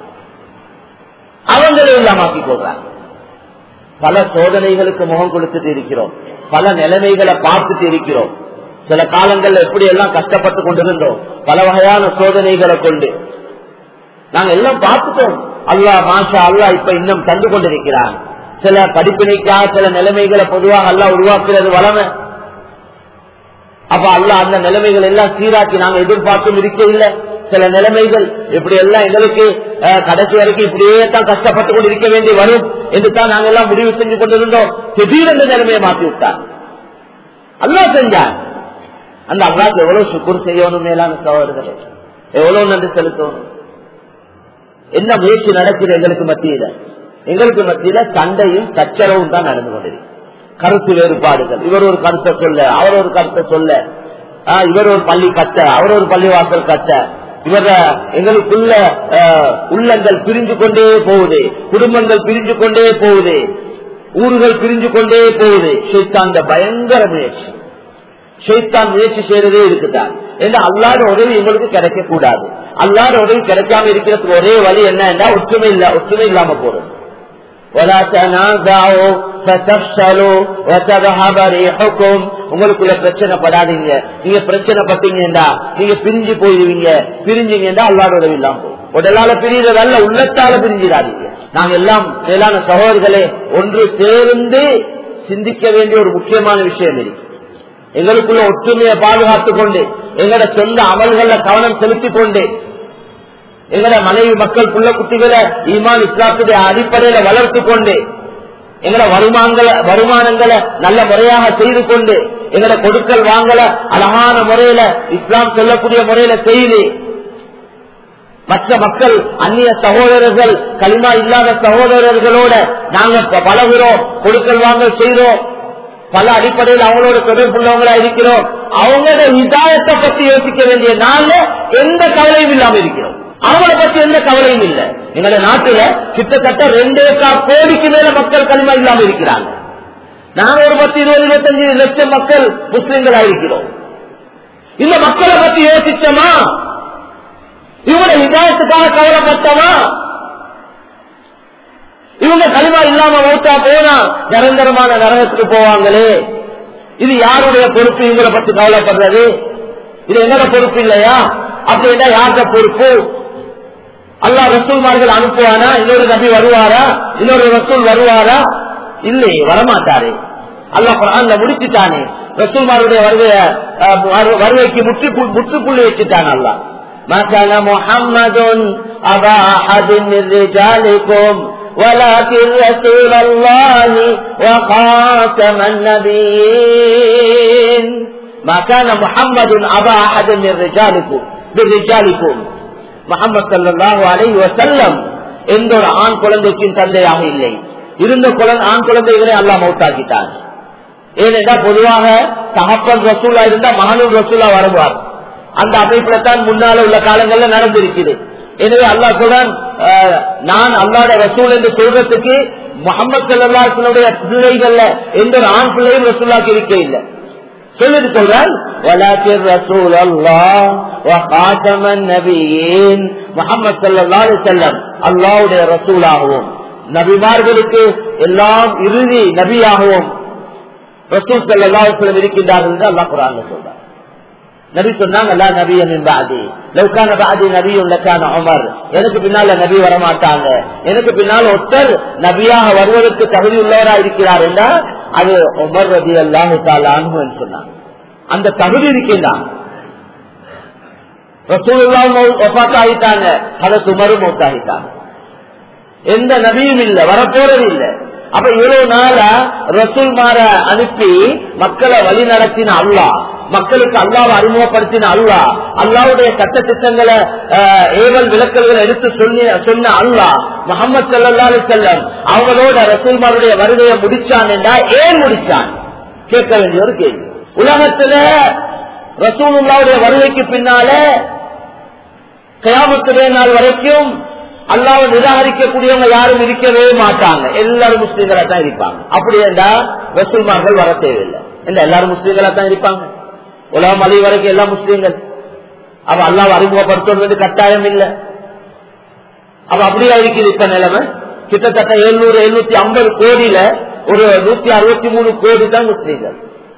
அவங்களே இல்லாமக்கி கொள்றாங்க. பல சோதனைகளுக்கு முகம் கொடுத்துட்டு இருக்கிறோம், பல நிலைமைகளை பார்த்துட்டு இருக்கிறோம். சில காலங்கள்ல எப்படி எல்லாம் கஷ்டப்பட்டு கொண்டிருந்தோம், பல வகையான சோதனைகளை கொண்டு நாங்க எல்லாம் பார்த்துட்டோம். அல்லாஹ் மாஷா அல்லாஹ் இப்ப இன்னும் தந்து கொண்டிருக்கிறான். சில படிப்பினைக்காக சில நிலைமைகளை பொதுவாக அல்லாஹ் உருவாக்குறது வளமை. அப்ப அல்லாஹ் அந்த நிலைமைகள் எல்லாம் சீராக்கி நாங்க எதிர்பார்த்தும் இருக்க இல்லை. சில நிலைமைகள் இப்படி எல்லாம் எங்களுக்கு கடைசி வரைக்கும் இப்படியே தான் கஷ்டப்பட்டு கொண்டு இருக்க வேண்டி வரும் என்று தான் நாங்க எல்லாம் முடிவு செஞ்சு கொண்டிருந்தோம். திடீரென்று நிலைமையை மாற்றி விட்டான், அல்லாஹ் செஞ்சான். அந்த அல்லாஹ்க்கு எவ்வளவு சுக்குர் செய்யணும் மேலான சகோதரர்களே, எவ்வளவு நன்றி செலுத்தணும். என்ன முயற்சி நடக்குது எங்களுக்கு மத்தியில? எங்களுக்கு மத்தியில சண்டையும் சச்சரவும் தான் நடந்து கொண்டிருக்கு. கருத்து வேறுபாடுகள், இவர் ஒரு கருத்தை சொல்ல அவர் ஒரு கருத்தை சொல்ல, இவர் ஒரு பள்ளி கட்ட அவர் ஒரு பள்ளிவாசல் கட்ட, இவர எங்களுக்குள்ள உள்ளங்கள் பிரிஞ்சு கொண்டே போகுது, குடும்பங்கள் பிரிஞ்சு கொண்டே போகுது, ஊர்கள் பிரிஞ்சு கொண்டே போகுது. ஷைத்தான் பயங்கர முயற்சி, ஷைத்தான் முயற்சி செய்யறதே இருக்குதான். ஏன்னா அல்லாஹ்வுடைய உதவி எங்களுக்கு கிடைக்க கூடாது. அல்லாஹ்வுடைய உதவி கிடைக்காம இருக்கிறதுக்கு ஒரே வழி என்ன? ஒற்றுமை இல்ல, ஒற்றுமை இல்லாம போறது. உங்களுக்குள்ள பிரச்சனை படாதீங்க. நீங்க பிரச்சனை பட்டீங்கன்னா நீங்க பிரிஞ்சு போயிருவீங்க. பிரிஞ்சீங்கன்னா அல்லாஹ்வுடைய உதவி இல்லாம போகும். உடலால பிரிகிறதல்ல, உள்ளத்தால பிரிஞ்சிடாதீங்க. நாங்க எல்லாம் மேலான சகோதரர்களே ஒன்று சேர்ந்து சிந்திக்க வேண்டிய ஒரு முக்கியமான விஷயம் இருக்கு. எங்களுக்குள்ள ஒற்றுமையை பாதுகாத்துக் கொண்டு, எங்களோட சொந்த அமல்கள கவனம் செலுத்திக் கொண்டு, எங்களோட மனைவி மக்கள் புள்ள குட்டிகளை ஈமான் இஸ்லாத்துடைய அடிப்படையில வளர்த்து கொண்டு, எங்களோட வருமானங்களை வருமானங்களை நல்ல முறையாக செய்து கொண்டு, எங்களோட கொடுக்கல் வாங்கல அழகான முறையில இஸ்லாம் சொல்லக்கூடிய முறையில செய்து, மற்ற மக்கள் அந்நிய சகோதரர்கள் களிமா இல்லாத சகோதரர்களோட நாங்க பழகுறோம், கொடுக்கல் வாங்கல் செய்யறோம், பல அடிப்படையில் அவங்களோட தொடர்புள்ளவங்களா இருக்கிறோம். அவங்களோட ஹிதாயத்தை பத்தி யோசிக்க வேண்டிய நாங்க எந்த கவலையும் இல்லாம இருக்கிறோம். அவங்கள பத்தி எந்த கவலையும் இல்லை. எங்களோட நாட்டுல கிட்டத்தட்ட ரெண்டே கால் கோடிக்கு மேல மக்கள் களிமா இல்லாம இருக்கிறாங்க. நாங்க ஒரு பத்து இருபது இருபத்தஞ்சு லட்சம் மக்கள் முஸ்லிம்களா இருக்கிறோம். இந்த மக்களை பத்தி யோசிச்சோமா? இவங்களோட ஹிதாயத்துக்காக கவலைப்பட்டோமா? இவங்க களிமா இல்லாம ஓட்டா போனா நிரந்தரமான நரகத்துக்கு போவாங்களே, இது யாருடைய பொறுப்பு? இவங்களை பத்தி கவலைப்படுறது இது என்னோட பொறுப்பு இல்லையா? அப்படின்னா யார்கிட்ட பொறுப்பு? அல்லாஹ் ரசூல்மார்கள் அனுப்புவானா? இன்னொரு நபி வருவாரா? இன்னொரு ரசூல் வருவாரா? இல்லையே, வரமாட்டாரு. அல்லாஹ் குர்ஆன்ல முடிச்சுட்டானே, ரசூல்மாருடைய வருகைக்கு முற்றுப்புள்ளி வச்சுட்டான் அல்லாஹ். மா கான முஹம்மதுன் அபா அஹதின் மின் ரிஜாலிக்கும் ولكن رسول الله وخاتم النبيين ما كان محمد أبا أحد من رجالكم بالرجالكم محمد صلى الله عليه وسلم எந்த ஒரு ஆண் குழந்தைக்கும் தந்தையாக இல்லை. இருந்த ஆண் குழந்தைகளை அல்லாஹ் மௌத்தாக்கிட்டான். ஏனென்றால் பொதுவாக தகப்பன் ரசூலா இருந்தா மகனும் ரசூலா வருவார். அந்த அமைப்புல தான் முன்னால உள்ள காலங்கள்ல நடந்திருக்குது. எனவே அல்லாஹ் சொல்றான், நான் அல்லாஹ்வுடைய ரசூல் என்று சொல்றதுக்கு முஹம்மது ஸல்லல்லாஹு அலைஹி வஸல்லம் பிள்ளைகள்ல எந்த ஒரு ஆண் பிள்ளையும் ரசூலுல்லாஹ்க்கு இருக்க இல்லை. சொல்லிட்டு சொல்றான், வலாக்கிர் ரசூலுல்லாஹ் வ காதமன் நபியீன். முஹம்மது ஸல்லல்லாஹு அலைஹி வஸல்லம் அல்லாஹ்வுடைய ரசூலாகவும் நபிமார்களுக்கு எல்லாம் இறுதி நபியாகவும் ரசூல் ஸல்லல்லாஹு அலைஹி வஸல்லம் இருக்கின்றார்கள் என்று அல்லாஹ் குர்ஆன்ல சொல்றார். நபி சொன்னாங்க அல்லா நபிய மின் பாதி லவ்கான பாதி நபியும் லக்கான உமர். எனக்கு பின்னால நபி வரமாட்டாங்க, எனக்கு பின்னால் ஒருத்தர் நபியாக வருவதற்கு தகுதி உள்ளவரா இருக்கிறார் என்றா அது உமர் ரலியல்லாஹு தஆலா அன்ஹு என்று சொன்னாங்க. அந்த தகுதி இருக்கின்றான். ரசூலுல்லாஹ் வஃபாத் ஆயிட்டாங்க, ஹதரத் உமரும் மௌத் ஆயிட்டாங்க. எந்த நபியும் இல்ல, வரப்போறது இல்ல. அப்ப இவ்வளவு நாளா ரசூல்மார அனுப்பி மக்களை வழி நடத்தின அல்லாஹ், மக்களுக்கு அல்லாஹ்வை அறிமுகப்படுத்தின அல்லாஹ், அல்லாஹ்வுடைய சட்ட திட்டங்களை ஏவல் விளக்கல்களை எடுத்து சொன்ன அல்லாஹ் முஹம்மது ஸல்லல்லாஹு அலைஹி வஸல்லம் அவங்களோட ரசூல்மாருடைய வருகையை முடிச்சான் என்றா ஏன் முடிச்சான் கேட்க வேண்டிய ஒரு கேள்வி. உலகத்துல ரசூலுல்லாஹ்வுடைய வருகைக்கு பின்னால கியாமத்துடைய நாள் வரைக்கும் அல்லாஹ்வை நிராகரிக்கக்கூடியவங்க யாரும் இருக்கவே மாட்டாங்க. எல்லாரும் முஸ்லீம்களா தான் இருப்பாங்க. அப்படி என்றா ரசூல்மார்கள் வர தேவையில்லை. என்ன எல்லாரும் முஸ்லீம்களா தான் இருப்பாங்க? உலகம் அழி வரைக்கும் எல்லாம் முஸ்லீம்கள். அவ அல்லாஹ்வை அறிமுகப்படுத்துவது கட்டாயம் இல்லை. அவ அப்படியா இருக்குது இப்ப நிலைமை. கிட்டத்தட்ட எழுநூறு எழுநூத்தி ஐம்பது கோடியில ஒரு நூத்தி அறுபத்தி மூணு கோடி தான் முஸ்லீம்கள்.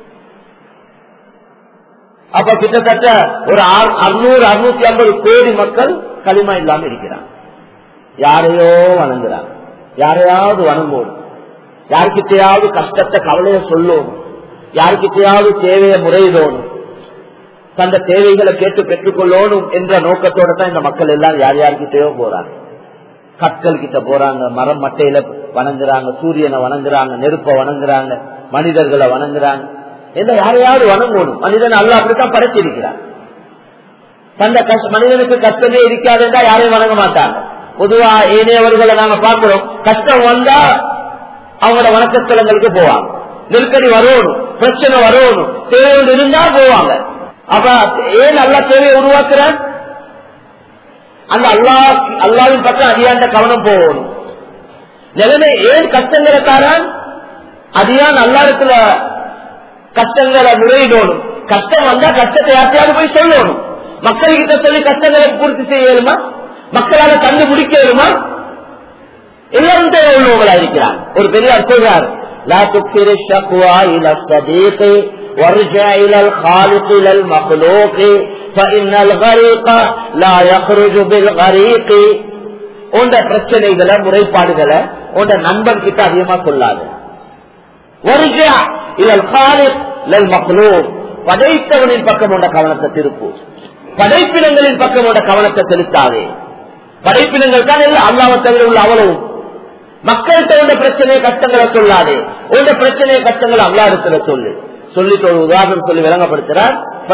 அப்ப கிட்டத்தட்ட ஒரு அறுநூறு அறுநூத்தி ஐம்பது கோடி மக்கள் களிமா இல்லாம இருக்கிறாங்க. யாரையோ வணங்குறாங்க, யாரையாவது வணங்கணும், யாருக்கிட்டையாவது கஷ்டத்தை கவலைய சொல்லணும், யாருக்கிட்டையாவது தேவையை முறையிடணும், தந்த தேவைகளை கேட்டு பெற்றுக்கொள்ளணும் என்ற நோக்கத்தோட தான் இந்த மக்கள் எல்லாம் யார் யாருக்கிட்டையோ போறாங்க. கற்கள் கிட்ட போறாங்க, மரம் மட்டையில வணங்குறாங்க, சூரியனை வணங்குறாங்க, நெருப்பை வணங்குறாங்க, மனிதர்களை வணங்குறாங்க. என்ன யாரையாவது வணங்கணும். மனிதன் அல்லாஹ் அப்படித்தான் படைச்சிருக்கிறான். தந்த மனிதனுக்கு கஷ்டமே இருக்காது என்றா யாரையும் வணங்க மாட்டாங்க. பொதுவா ஏனையவர்களை நாங்க பார்க்கிறோம், கஷ்டம் வந்தா அவங்களோட வணக்கத்தலங்களுக்கு போவாங்க. நெருக்கடி வரணும், பிரச்சனை வரணும், தேவையோடு இருந்தா போவாங்க. அப்ப ஏன் அல்லாஹ் தேவையை உருவாக்குறான்? அந்த அல்லாஹ் அல்லாஹ்வின் பக்கம் அதிகாண்ட கவனம் போகணும். நிலைமை ஏன் கஷ்டங்களை தாரான்? அதிகான் அல்லாஹ்வுல கஷ்டங்களை முறையிடணும். கஷ்டம் வந்தா கஷ்டத்தை யார்த்தையாவது போய் சொல்லணும். மக்கள்கிட்ட சொல்லி கஷ்டங்களை பூர்த்தி செய்யணுமா? மக்களால கண்டுபிடிக்க வேணுமா? எல்லாரும் தேவை உள்ளவங்களா இருக்கிறார். ஒரு பெரியார் சொல்றார், லா துக்திரு ஷக்வா இலா ஸதீகி வர்ஜா இலல் காலிகி இலல் மக்லூகி ஃபஇன்னல் கரீக லா யக்ருஜு பில் கரீகி. உண்ட பிரச்சனைகளை முறைப்பாடுகளை உண்ட நண்பன் கிட்ட அதிகமா சொல்லாது. வர்ஜா இலல் காலிக் இலல் மக்லூக், படைத்தவனின் பக்கம் உண்ட கவனத்தை திருப்பு, படைப்பினங்களின் பக்கம் உண்ட கவனத்தை செலுத்தாதே. படைப்பினங்கள் தான் எல்லாம் அல்லாஹ்வை தவிர உள்ள அவ்வளவு. மக்கள்கிட்ட உள்ள பிரச்சனையை கஷ்டங்களை சொல்லாதே, உள்ள பிரச்சனையை கஷ்டங்களை அல்லாஹ்விடத்துல சொல்லு. சொல்லிட்டு ஒரு உதாரணம் சொல்லி விளங்கப்படுத்துறார்.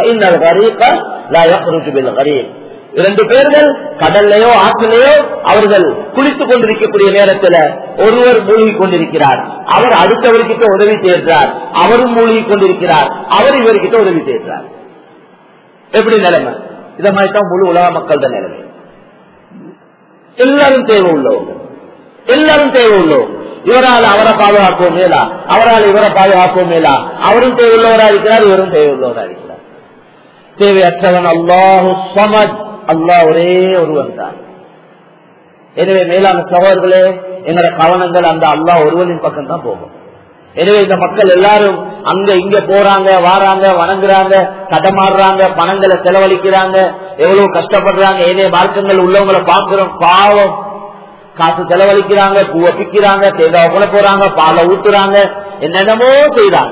இரண்டு பேர்கள் கடல்லையோ ஆற்றிலையோ அவர்கள் குளித்துக் கொண்டிருக்கக்கூடிய நேரத்தில் ஒருவர் மூழ்கி கொண்டிருக்கிறார், அவர் அடுத்தவர்கிட்ட உதவி தேடுறார், அவரும் மூழ்கி கொண்டிருக்கிறார், அவர் இவர்கிட்ட உதவி தேடுறார். எப்படி நிலைமை? இத மாதிரி தான் முழு உலக மக்கள் தான் நிலைமை. எல்லாரும் தேவை உள்ளவங்க, எல்லாரும் தேவை உள்ளவங்க. இவரால் அவரை பாதுகாக்கவும் மேலா, அவரால் இவரை பாதுகாக்கவும் மேலா. அவரும் தேவை உள்ளவரா இருக்கிறார், இவரும் தேவை உள்ளவரா இருக்கிறார். தேவையற்றவன் அல்லாஹு ஸமத், அல்லாஹ் ஒரே ஒருவன் தான். எனவே மேலான சகோதரர்களே, எங்களோட கவனங்கள் அந்த அல்லாஹ் ஒருவனின் பக்கம் தான் போகும். எனவே இந்த மக்கள் எல்லாரும் அங்க இங்க போறாங்க, வாராங்க, வணங்குறாங்க, கடமாடுறாங்க, பணங்களை செலவழிக்கிறாங்க, எவ்வளவு கஷ்டப்படுறாங்க. ஏனைய மார்க்கங்கள் உள்ளவங்களை பார்க்கிறோம், பாவம். காசு செலவழிக்கிறாங்க, பூவை பிக்கிறாங்க, தேங்காய் கொலை போறாங்க, பாலை ஊத்துறாங்க, என்னென்னமோ செய்யறாங்க.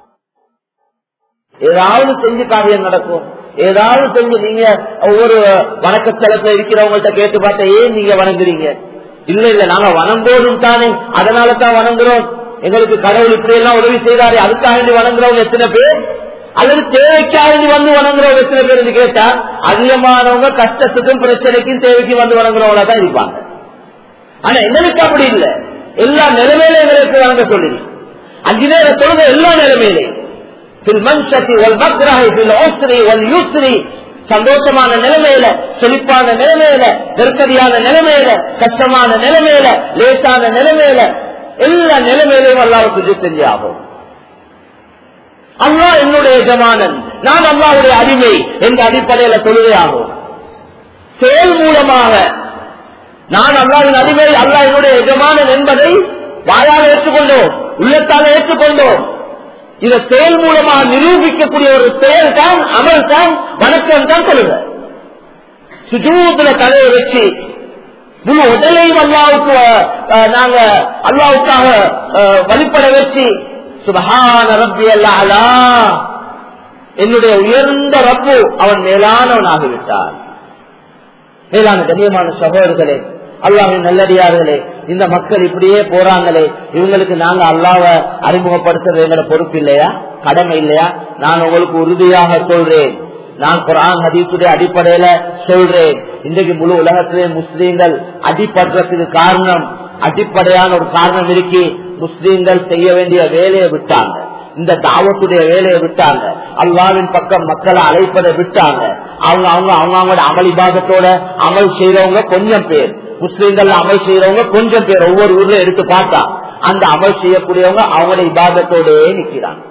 ஏதாவது செஞ்சு காரியம் நடக்கும், ஏதாவது செஞ்சு நீங்க ஒவ்வொரு வணக்கத்தலத்துல இருக்கிறவங்கள்ட்ட கேட்டு பார்த்தா ஏன் நீங்க வணங்குறீங்க? இல்ல இல்ல நாங்க வணங்கோடும் தானே, அதனால தான் வணங்குறோம். எங்களுக்கு கடவுள் இப்படி எல்லாம் உதவி செய்யறாரு, அதுக்காக வணங்குறவங்க எத்தனை பேர்? அல்லது தேவைக்காக வந்து வணங்குறவங்க எத்தனை பேர் கேட்டா அதிகமானவங்க கஷ்டத்துக்கும் பிரச்சனைக்கும் தேவைக்கு வந்து வணங்குறவங்களா தான் இருப்பாங்க. ஆனா எங்களுக்கு அப்படி இல்லை, எல்லா நிலைமையில எங்களுக்கு வணங்க சொல்லி அஞ்சு நேரம் சொல்லுங்க. எல்லா நிலைமையிலையும் சந்தோஷமான நிலைமையில, செழிப்பான நிலைமையில, நெருக்கடியான நிலைமையில, கஷ்டமான நிலைமையில, லேசான நிலைமையில, எல்லா நிலைமையிலையும் அல்லாஹ்வுக்கு செஞ்சு ஆகும். அல்லாஹ் என்னுடைய எஜமானன், நான் அல்லாஹ்வுடைய அடிமை என்ற அடிப்படையில தொழுகை ஆகும். செயல் மூலமாக நான் அல்லாஹ்வின் அடிமை, அல்லாஹ் என்னுடைய எஜமானன் என்பதை வாயால் ஏற்றுக்கொண்டோம், உள்ளத்தால் ஏற்றுக்கொண்டோம். இதை செயல் மூலமாக நிரூபிக்கக்கூடிய ஒரு செயல் தான், அமல் தான், வணக்கம் தான் சொல்லுங்க. சுஜூதுல தலையை வச்சு முழு உடலையும் அல்லாவுக்கு நாங்க அல்லாவுக்காக வழிபட வச்சு சுப்ஹான ரப்பியல் அலா, என்னுடைய உயர்ந்த ரப்பு அவன் மேலானவன் ஆகிவிட்டார். மேலான கண்ணியமான சகோதரர்களே, அல்லாஹ்வின் நல்லடியார்களே, இந்த மக்கள் இப்படியே போறாங்களே, இவங்களுக்கு நாங்க அல்லாஹ்வை அறிமுகப்படுத்துறது எங்களோட பொறுப்பு இல்லையா, கடமை இல்லையா? நான் உங்களுக்கு உறுதியாக சொல்றேன், நான் குர்ஆன் ஹதீஸுடைய அடிப்படையில சொல்றேன், இன்றைக்கு முழு உலகத்திலே முஸ்லீம்கள் அடிபடுறதுக்கு காரணம், அடிப்படையான ஒரு காரணம் இருக்கு. முஸ்லீம்கள் செய்ய வேண்டிய வேலையை விட்டாங்க, இந்த தாவத்துடைய வேலையை விட்டாங்க, அல்லாஹ்வின் பக்கம் மக்களை அழைப்பதை விட்டாங்க. அவங்க அவங்க அவங்க அவங்களோட அமல் இபாதத்தோட அமல் செய்யறவங்க கொஞ்சம் பேர், முஸ்லீம்கள் அமல் செய்யறவங்க கொஞ்சம் பேர். ஒவ்வொரு ஊர்ல எடுத்து பார்த்தா அந்த அமல் செய்யக்கூடியவங்க அவங்களோட இபாதத்தோடே நிக்கிறாங்க.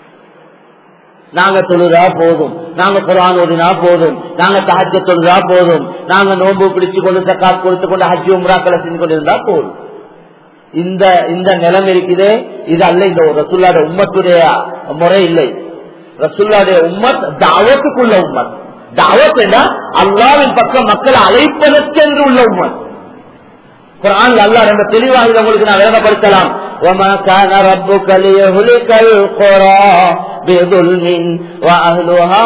நாங்க தொழுதா போதும், நாங்க குர்ஆன் ஓதினா போதும், நாங்க தஹஜ்ஜத் தொழுதா போதும், நாங்க நோன்பு பிடிச்சு கொண்டு ஜகாத் கொடுத்து கொண்டு ஹஜ் உம்ராக்களை செஞ்சு கொண்டு இருந்தா போதும். இந்த இந்த நிலைமை இருக்குது. இது அல்ல இந்த ரசூலுல்லாஹ்வுடைய உம்மத்துடைய முறை இல்லை. ரசூலுல்லாஹ்வுடைய உம்மத் தாவத்துக்குள்ள உம்மத். தாவத் என்ன? அல்லாஹ்வின் பக்கம் மக்களை அழைப்பதற்கென்று உள்ள உம்மத். குர்ஆன் அல்லாஹ் ரொம்ப தெளிவாக இதை உங்களுக்கு நான் விளங்கப்படுத்தலாம். وَمَا كَانَ رَبُّكَ لِيُهْلِكَ الْقُرَى بِظُلْمٍ وَأَهْلُهَا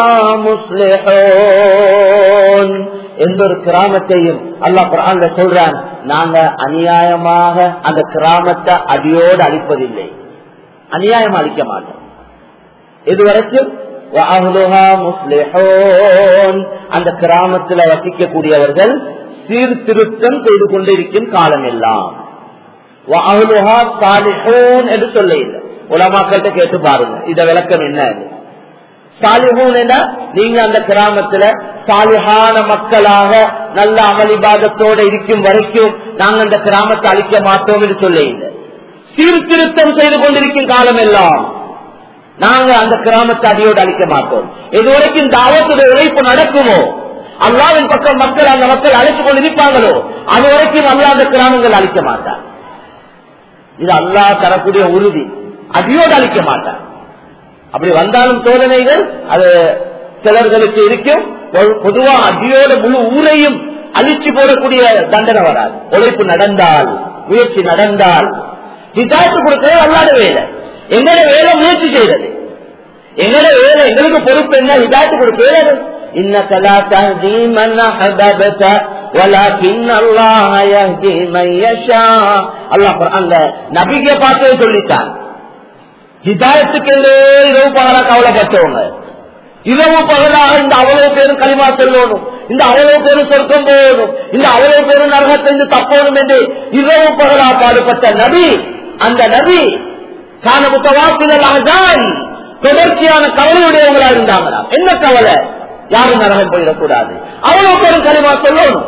مُصْلِحُونَ. எந்த ஒரு கிராமத்தையும் அல்லாஹ் குர்ஆன்ல சொல்றான், நாங்க அநியாயமாக அந்த கிராமத்தை அடியோடு அழிப்பதில்லை, அநியாயம் அழிக்க மாட்டோம். இதுவரைக்கும் وَأَهْلُهَا مُصْلِحُونَ, அந்த கிராமத்தில் வசிக்கக்கூடியவர்கள் சீர்திருத்தம் செய்து கொண்டிருக்கும் காலம் எல்லாம். وَأَهْلُهَا صَالِحُونَ என்று சொல்ல இல்லை. உலமாக்கள்கிட்ட கேட்டு பாருங்க, இத விளக்கம் என்ன? சாலிஹூன் என்ன? நீங்க அந்த கிராமத்துல சாலிஹான மக்களாக நல்ல அமளிபாதத்தோட இருக்கும் வரைக்கும் நாங்க அந்த கிராமத்தை அழிக்க மாட்டோம் என்று சொல்ல இல்லை. சீர்திருத்தம் செய்து கொண்டிருக்கும் காலம் எல்லாம் நாங்க அந்த கிராமத்தை அடியோடு அழிக்க மாட்டோம். இதுவரைக்கும் தாவத்துடைய உழைப்பு நடக்குமோ, அல்லாஹ்வின் பக்கம் மக்கள் அந்த மக்கள் அழைச்சு கொண்டு இருப்பாங்களோ, அது வரைக்கும் அல்லாஹ் அந்த கிராமங்கள் அழிக்க மாட்டார். இது அல்லாஹ் தரக்கூடிய உறுதி, அடியோடு அழிக்க மாட்டார். அப்படி வந்தாலும் சோதனைகள் அது சிலர்களுக்கு இருக்கும். பொதுவா அடியோட முழு ஊரையும் அழிச்சு போடக்கூடிய தண்டனை வராது. உழைப்பு நடந்தால், முயற்சி நடந்தால், ஹிதாயத்து கொடுக்கிறது அல்லாத வேலை. எங்களோட வேலை முயற்சி செய்யறது, எங்களோட வேலை, எங்களுக்கு பொறுப்பு என்ன? ஹிதாயத்து கொடுக்கிறது. إنك لا تهدي من أحببت ولكن الله يهدي من يشاء. அல்லாஹ் குர்ஆன்ல நபியை பார்த்து சொல்லிட்டான், ஹிதாயத்துக்கு இரவு பகலா கவலைப்பட்டவங்க, இரவு பகலாக இந்த அவ்வளவு பேரும் களிமா சொல்லணும், இந்த அவ்வளவு பேரும் சொர்க்கம் போகணும், இந்த அவ்வளவு பேரும் நரகத்திலிருந்து தப்போணும் என்று இரவு பகலா பாடுபட்ட நபி, அந்த நபி கான முத்தவாசில் அஹ்ஸான், தொடர்ச்சியான கவலையுடையவங்களா இருந்தாங்களா? என்ன கவலை? யாரும் நரகம் போயிடக்கூடாது, அவ்வளவு பேரும் களிமா சொல்லணும்.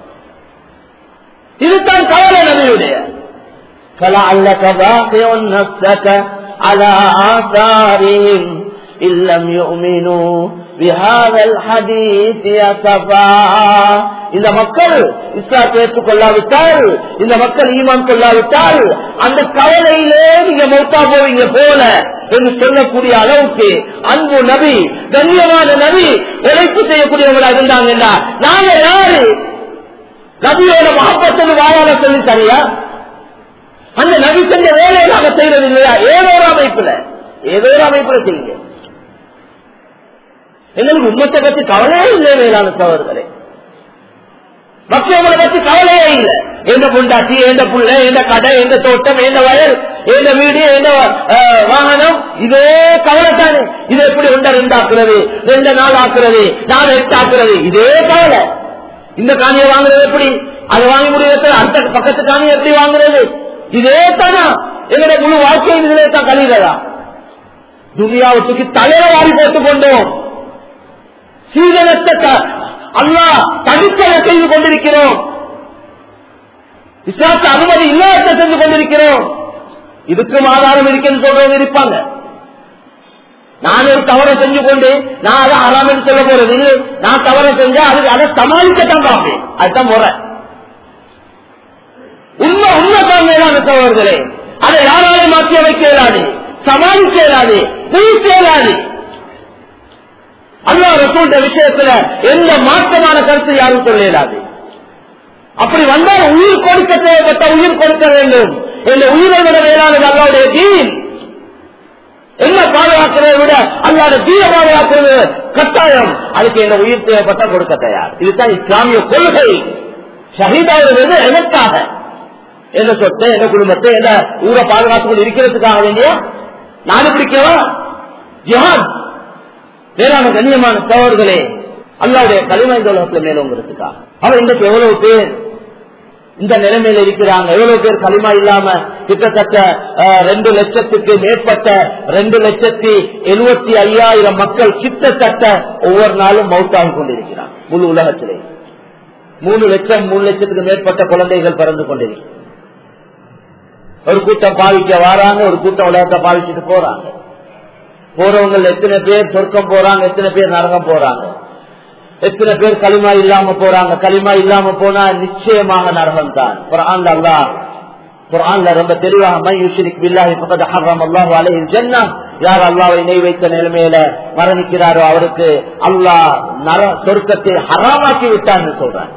இதுதான் கவலை நபியுடைய. فَلَعَلَّكَ بَاخِعٌ نَفْسَكَ عَلَى آثَارِهِمْ إِن لَّمْ يُؤْمِنُوا بِهَذَا الْحَدِيثِ أَسَفًا. இந்த மக்கள் இஸ்லாத்தை ஏற்றுக்கொள்ளாவிட்டால், இந்த மக்கள் ஈமான் கொள்ளாவிட்டால், அந்த கவலையிலே நீங்க மௌத்தா போவீங்க போல என்று சொல்லக்கூடிய அளவுக்கு அன்பு நபி, கண்ணியமான நபி உழைப்பு செய்யக்கூடியவங்களா இருந்தாங்கன்னா நாங்க யாரு? நபியோட மஹப்பத்தை வாயால சொல்லி தரியா? அந்த நபி செஞ்ச வேலையை நாங்க செய்யறது இல்லையா? ஏதோ ஒரு அமைப்புல ஏதோ ஒரு அமைப்புல செய்யுங்க. எங்களுக்கு உண்மத்தை பற்றி கவலையே இல்லை. மேலான சகோதரர்களே, மற்றவங்களை பற்றி கவலையே இல்லை. எந்த பொண்டாட்டி, எந்த புள்ள, எந்த கடை, எந்த தோட்டம், எந்த வயல், எந்த வீடு, எந்த வாகனம், இதே கவலை தானே. இது எப்படி ஒன்றை ரெண்டாக்குறது, ரெண்டு நாள் ஆக்குறது, நாலு எட்டு ஆக்குறது, இதே கவலை. இந்த காணியை வாங்குறது எப்படி, அதை வாங்கி முடியாது, அந்த பக்கத்து காணியை எப்படி வாங்குறது, இதே தானா எங்களுடைய முழு வாழ்க்கையை இதிலே தான் கழிகிறதா? துனியாவை தூக்கி தலையில வாரி போட்டுக் கொண்டோம். சீதனத்தை அல்லாஹ் தடுப்பதை செய்து கொண்டிருக்கிறோம். இஸ்லாத்தை அனுமதி இல்லாத செஞ்சு கொண்டிருக்கிறோம். இதுக்கும் ஆதாரம் இருக்குன்னு சொல்றவங்க இருப்பாங்க. நான் ஒரு தவறை செஞ்சு கொண்டு நான் அதை ஹராம் சொல்ல போறது இல்லை. நான் தவறை செஞ்சா அது அதை சமாளிக்கத்தான் பார்ப்பேன். அதுதான் முறை. உண்மை உண்மைதான் மேலான சகோதரர்களே, அதை யாராலையும் மாற்றி அமைக்க இயலாது. சமாளிக்க இயலாது, புரிக்க இயலாது. அல்லாஹ் ரசூலுடைய விஷயத்துல எந்த மாற்றமான கருத்து யாரும் சொல்ல இயலாது. அப்படி வந்தால் உயிர் கொடுக்க தேவைப்பட்ட உயிர் கொடுக்க வேண்டும். இந்த உயிரை விட வேளாண் அல்லாவுடைய தீன் என்ன பாதுகாக்கிறதை விட அல்லாத தீய பாதுகாக்கிறது கட்டாயம். அதுக்கு என்ன உயிர் தேவைப்பட்ட கொடுக்க தயார். இதுதான் இஸ்லாமிய கொள்கை. ஷஹீதாகிறது எதற்காக? என்ன சொத்தை, என்ன குடும்பத்தை, என்ன ஊரை பாதுகாத்துக் இருக்கிறதுக்காக வேண்டிய நாடு பிடிக்கவா? ஜிஹாத் வேளாண் கண்ணியமான சகோதரர்களே, அல்லாவுடைய கலிமா இந்த உலகத்தில் மேலோங்கிறதுக்காக. அவர் இன்றைக்கு எவ்வளவு பேர் இந்த நிலைமையில இருக்கிறாங்க? எவ்வளவு பேர் களிமா இல்லாம கிட்டத்தட்ட ரெண்டு லட்சத்துக்கு மேற்பட்ட ரெண்டு லட்சத்தி எழுபத்தி ஐயாயிரம் மக்கள் கிட்டத்தட்ட ஒவ்வொரு நாளும் மௌத்தாகி கொண்டிருக்கிறார். முழு உலகத்திலே மூணு லட்சம் மூணு லட்சத்துக்கு மேற்பட்ட குழந்தைகள் பிறந்து கொண்டிருக்கிறார். ஒரு கூட்டம் பாவிக்க வராங்க, ஒரு கூட்டம் உலகத்தை பாவிச்சுட்டு போறாங்க. போறவங்க எத்தனை பேர் சொர்க்கம் போறாங்க, எத்தனை பேர் நரகம் போறாங்க, எத்தனை பேர் களிமா இல்லாம போறாங்க. களிமா இல்லாம போனா நிச்சயமாக நரகம் தான். குர்ஆன்ல அல்லாஹ் குர்ஆன்ல ரொம்ப தெளிவாக மை யுஷ்ரிக் பில்லாஹி ஃபகத் ஹர்ரம் அல்லாஹு அலைஹி ஜன்னah, யார் அல்லாஹ்வை இணை வைத்த நிலைமையில மரணிக்கிறாரோ அவருக்கு அல்லாஹ் நர சொர்க்கத்தை ஹராமாக்கி விட்டான்னு சொல்றார்.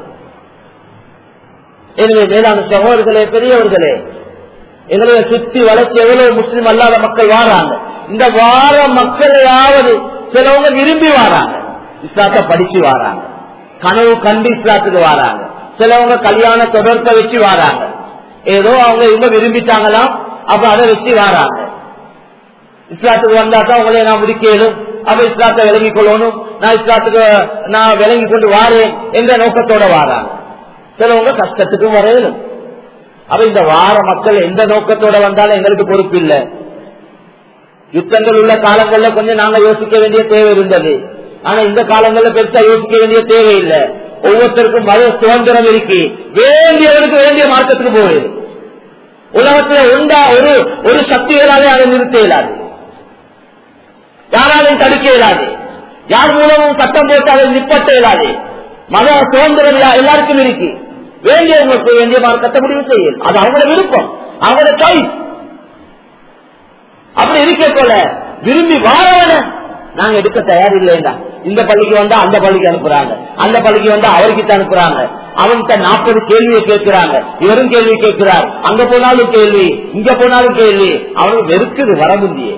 எனவே மேலான சகோதரர்களே, பெரியவர்களே, எங்களை சுத்தி வளர்ச்சி எவ்வளவு முஸ்லிம் அல்லாத மக்கள் வாராங்க. இந்த வார மக்களையாவது சிலவங்க விரும்பி வாராங்க, இஸ்லாத்தை படிச்சு வாராங்க, கனவு கண்டு இஸ்லாத்துக்கு வாராங்க. சிலவங்க கல்யாண தொடர்பை வச்சு வாராங்க, ஏதோ அவங்க இவங்க விரும்பிட்டாங்களாம், அப்ப அதை வச்சு வாராங்க. இஸ்லாத்துக்கு வந்தாக்கா உங்களை நான் முடிக்கலும், அப்ப இஸ்லாத்தை விளங்கிக் கொள்ளணும், நான் இஸ்லாத்துக்கு நான் விளங்கி கொண்டு வாரேன் என்ற நோக்கத்தோட வாராங்க. சிலவங்க கஷ்டத்துக்கும் வரையலும். அப்ப இந்த வார மக்கள் எந்த நோக்கத்தோட வந்தாலும் எங்களுக்கு பொறுப்பு இல்லை. யுத்தங்கள் உள்ள காலங்கள்ல கொஞ்சம் நாங்க யோசிக்க வேண்டிய தேவை இருந்தது. ஆனா இந்த காலங்கள்ல பெருசா யோசிக்க வேண்டிய தேவையில்லை. ஒவ்வொருத்தருக்கும் மத சுதந்திரம் இருக்கு, வேண்டியவருக்கு வேண்டிய மார்க்கத்துக்கு போகுது. உலகத்துல உண்டா ஒரு ஒரு சக்திகளாலே அதை நிறுத்த இயலாது, யாராலையும் தடுக்க இயலாது, யார் மூலமும் சட்டம் போட்டு அதை நிப்பட்ட இயலாது. மத சுதந்திரம் எல்லாருக்கும் இருக்கு. வேண்டியவங்களுக்கு வேண்டிய மார்க்கத்தை முடிவு செய்யும், அது அவங்களோட விருப்பம், அவங்களோட சாய்ஸ். அப்படி இருக்க போல விரும்பி வாழவன நாங்க எடுக்க தயார் இல்லைண்டா. இந்த பள்ளிக்கு வந்தா அந்த பள்ளிக்கு அனுப்புறாங்க, அந்த பள்ளிக்கு வந்தா அவர்கிட்ட அனுப்புறாங்க. அவன்கிட்ட நாற்பது கேள்வியை கேட்கிறாங்க, இவரும் கேள்வி கேட்கிறார், அங்க போனாலும் கேள்வி, இங்க போனாலும் கேள்வி. அவனுக்கு வெறுக்குது வர முடியே.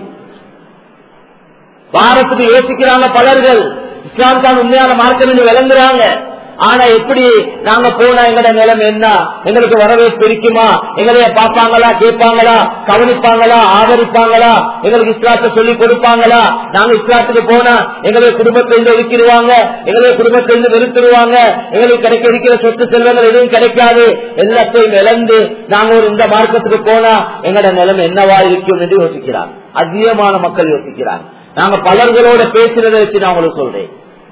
வாரத்துக்கு யோசிக்கிறாங்க பலர்கள், இஸ்லாம் தான் உண்மையான மார்க்கம் என்று விளங்குறாங்க. ஆனா எப்படி நாங்க போனா எங்கட நிலைமை என்ன, எங்களுக்கு வரவேற்பு இருக்குமா, எங்களைய பார்ப்பாங்களா, கேட்பாங்களா, கவனிப்பாங்களா, ஆதரிப்பாங்களா, எங்களுக்கு இஸ்லாத்தை சொல்லிக் கொடுப்பாங்களா, நாங்க இஸ்லாத்துக்கு போனா எங்களுடைய குடும்பத்திலிருந்து ஒதுக்கிடுவாங்க, எங்களுடைய குடும்பத்திலிருந்து நிறுத்திடுவாங்க, எங்களுக்கு கிடைக்க இருக்கிற சொத்து செல்வங்கள் எதுவும் கிடைக்காது, எல்லாத்தையும் இழந்து நாங்க ஒரு இந்த மார்க்கத்துக்கு போனா எங்கட நிலைமை என்னவா இருக்கும் என்று யோசிக்கிறாங்க. அதிகமான மக்கள் யோசிக்கிறாங்க. நாங்க பலர்களோட பேசுறதை வச்சு நான் உங்களுக்கு சொல்றேன்,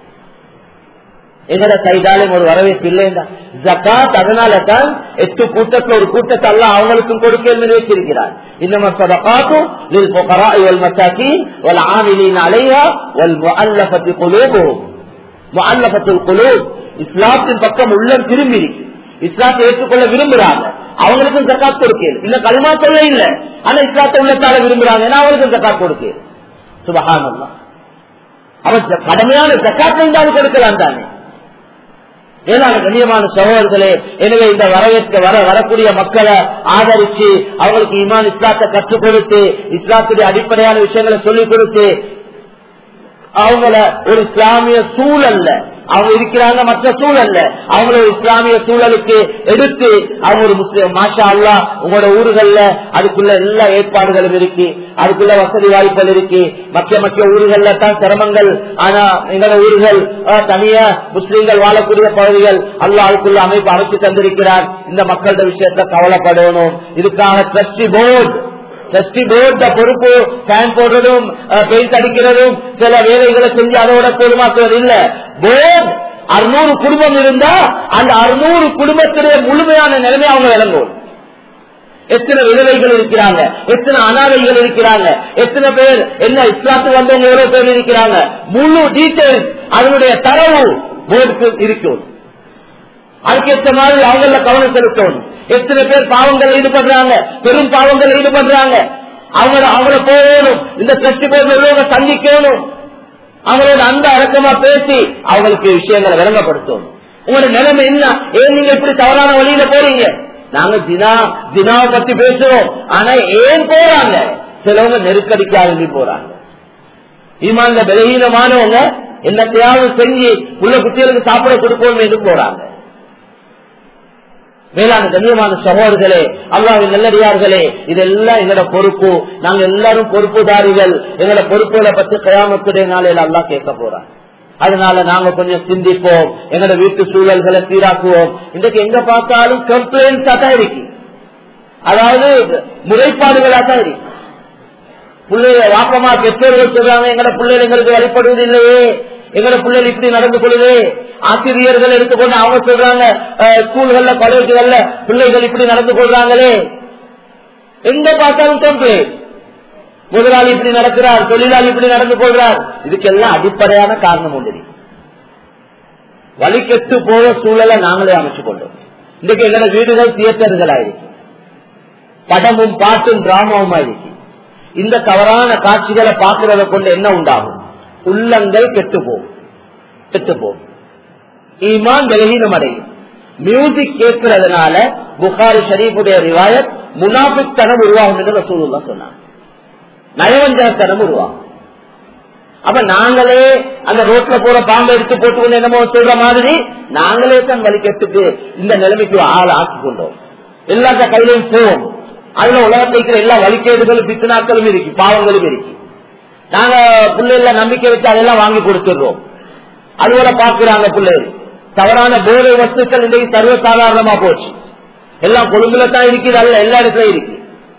எங்கட சைடாலும் ஒரு வரவேற்பு இல்லைன்னா. ஜகாத் அதனால தான் எட்டு கூட்டத்தில் ஒரு கூட்டத்தை எல்லாம் அவங்களுக்கும் கொடுக்க வச்சிருக்கிறார். இன்னமா ஸதகாத்து லில் ஃபுகராஇ வல் மசாகீன் வல் ஆமிலீன அலைஹா வல் முஅல்லஃபத்தி குலூபுஹும். முஅல்லஃபத்துல் குலூப் இஸ்லாத்தின் பக்கம் உள்ளம் திரும்பி இஸ்லாத்தை ஏற்றுக்கொள்ள விரும்புறாங்க, அவங்களுக்கும் ஜகாத் கொடுக்க. இல்ல கலிமா சொல்ல இல்ல, ஆனா இஸ்லாத்தை உள்ளத்தால விரும்புறாங்க, ஏன்னா அவங்களுக்கும் ஜகாத் கொடுக்க. சுப்ஹானல்லாஹ். அவன் கடமையான ஜகாத் இருந்தாலும் கொடுக்கலாம் தானே. ஏதாவது கண்ணியமான சகோதரர்களே, எனவே இந்த வரவேற்க வர வரக்கூடிய மக்களை ஆதரிச்சு அவங்களுக்கு ஈமான் இஸ்லாத்தை கற்றுக் கொடுத்து இஸ்லாத்துடைய அடிப்படையான விஷயங்களை சொல்லிக் கொடுத்து அவங்கள ஒரு இஸ்லாமிய சூழல்ல அவங்க இருக்கிறாங்க, மற்ற சூழல்ல அவங்களோட இஸ்லாமிய சூழலுக்கு எடுத்து அவங்க ஒரு முஸ்லிம் மாஷா அல்லாஹ் உங்களோட ஊர்கள்ல அதுக்குள்ள எல்லா ஏற்பாடுகளும் இருக்கு, அதுக்குள்ள வசதி வாய்ப்புகள் இருக்கு. மக்கிய மக்கிய ஊர்கள்ல தான் சிரமங்கள், ஆனா எங்களோட ஊர்கள் தனியா முஸ்லீம்கள் வாழக்கூடிய பகுதிகள் அல்லாஹ் அதுக்குள்ள அமைப்பு அமைச்சு தந்திருக்கிறார். இந்த மக்களோட விஷயத்த கவலைப்படணும். இதுக்காக ட்ரஸ்டி போர்டு ட்ரஸ்டி போர்டு பொறுப்பு ஃபேன் போடுறதும் பெயிண்ட் அடிக்கிறதும் சில வேலைகளை செஞ்சு அதோட போதுமாக்குவது இல்ல. போர்டு அறுநூறு குடும்பம் இருந்தா அந்த அறுநூறு குடும்பத்துடைய முழுமையான நிலைமை அவங்க விளங்கும். எத்தனை விதவைகள் இருக்கிறாங்க, எத்தனை அனாதைகள் இருக்கிறாங்க, எத்தனை பேர் என்ன இஸ்லாத்துக்கு வந்தவங்க எவ்வளவு பேர் இருக்கிறாங்க, முழு டீட்டெயில்ஸ் அதனுடைய தரவு போர்டுக்கு இருக்கும். அதுக்கேற்ற மாதிரி அவங்கள கவனம் செலுத்தணும். எத்தனை பேர் பாவங்கள் ஈடுபடுறாங்க, பெரும் பாவங்கள் ஈடுபடுறாங்க, அவங்கள அவங்கள போகணும், இந்த கட்சி பேர் உள்ளவங்க சந்திக்கணும், அவங்களோட அந்த அடக்கமா பேசி அவங்களுக்கு விஷயங்களை விளங்கப்படுத்தணும். உங்களோட நிலைமை என்ன, ஏன் நீங்க இப்படி தவறான வழியில போறீங்க? நாங்க தினா தினாவை பத்தி பேசுறோம், ஆனா ஏன் போறாங்க? சிலவங்க நெருக்கடிக்காக போறாங்க. ஈமான்ல பலகீனமானவங்க என்னத்தையாவது செஞ்சு உள்ள குட்டிகளுக்கு சாப்பிட கொடுப்போம் என்று போறாங்க. மேலான கண்ணியமான சகோதரர்களே, அல்லாஹ்வின் நல்லடியார்களே, இதெல்லாம் எங்களோட பொறுப்பு. நாங்க எல்லாரும் பொறுப்புதாரிகள். எங்களோட பொறுப்புகளை பற்றி கியாமத்துடைய நாளையில அல்லாஹ் கேட்க போறாங்க. அதனால நாங்க கொஞ்சம் சிந்திப்போம், எங்களோட வீட்டு சூழல்களை சீராக்குவோம். இன்றைக்கு எங்க பார்த்தாலும் கம்ப்ளைண்ட்ஸா தான் இருக்கு, அதாவது முறைப்பாடுகளா தான் இருக்கு. பிள்ளைங்க வாப்பமா பெற்றோர்கள் சொல்றாங்க, எங்களோட பிள்ளைகள் எங்களுக்கு வழிபடுவது இல்லையே, எங்களோட பிள்ளைகள் இப்படி நடந்து கொள்ளுது. ஆசிரியர்கள் எடுத்துக்கொண்டு அவங்க சொல்றாங்க, ஸ்கூல்கள்ல காலேஜ்கள்ல பிள்ளைகள் இப்படி நடந்து கொள்றாங்களே. எங்க பார்த்தாலும் கம்ப்ளைண்ட், முதலாளி இப்படி நடக்கிறார், தொழிலாளி இப்படி நடந்து கொள்றார். இதுக்கெல்லாம் அடிப்படையான காரணம் ஒன்று, வழி கெட்டு போற சூழலை நாங்களே அமைச்சு கொண்டோம். இன்றைக்கு எங்களோட வீடுகள் தியேட்டர்கள் ஆயிருக்கு, படமும் பாட்டும் டிராமாவும் ஆயிருக்கு. இந்த தவறான காட்சிகளை பார்க்கிறத கொண்டு என்ன உண்டாகும்? உள்ளங்கள் கெட்டு போகும், கெட்டு போகும், ஈமான் பலகீனம் அடையும். மியூசிக் கேட்கிறதுனால புகாரி ஷரீஃபுடைய ரிவாயத் முனாஃபிக்தனம் உருவாகும் என்று ரசூலுல்லாஹ் சொன்னாங்க. நயவஞ்சகத்தனம் உருவாகும். அப்ப நாங்களே அந்த ரோட்ல போற பாம்பை எடுத்து போட்டு என்னமோ சொல்ற மாதிரி நாங்களே தான் வலிக்கட்டுக்கு இந்த நிலைமைக்கு ஆள் ஆக்கி கொண்டோம். எல்லாத்த கையிலையும் போவோம், அதுல உலகத்தில் இருக்கிற எல்லா வழிகேடுகளும் பித்துனாக்களும் இருக்கு, பாவங்களும் இருக்கு. நாங்க பிள்ளைகள நம்பிக்கை வச்சு அதெல்லாம் வாங்கி கொடுத்துடுறோம். அதுவரை பாக்குறாங்க பிள்ளைகள். தவறான போதை வஸ்துக்கள் இன்றைக்கு சர்வசாதாரணமா போச்சு. எல்லாம் கொழும்புல தான் இருக்குது, அல்ல எல்லா இடத்துலயும் இருக்கு.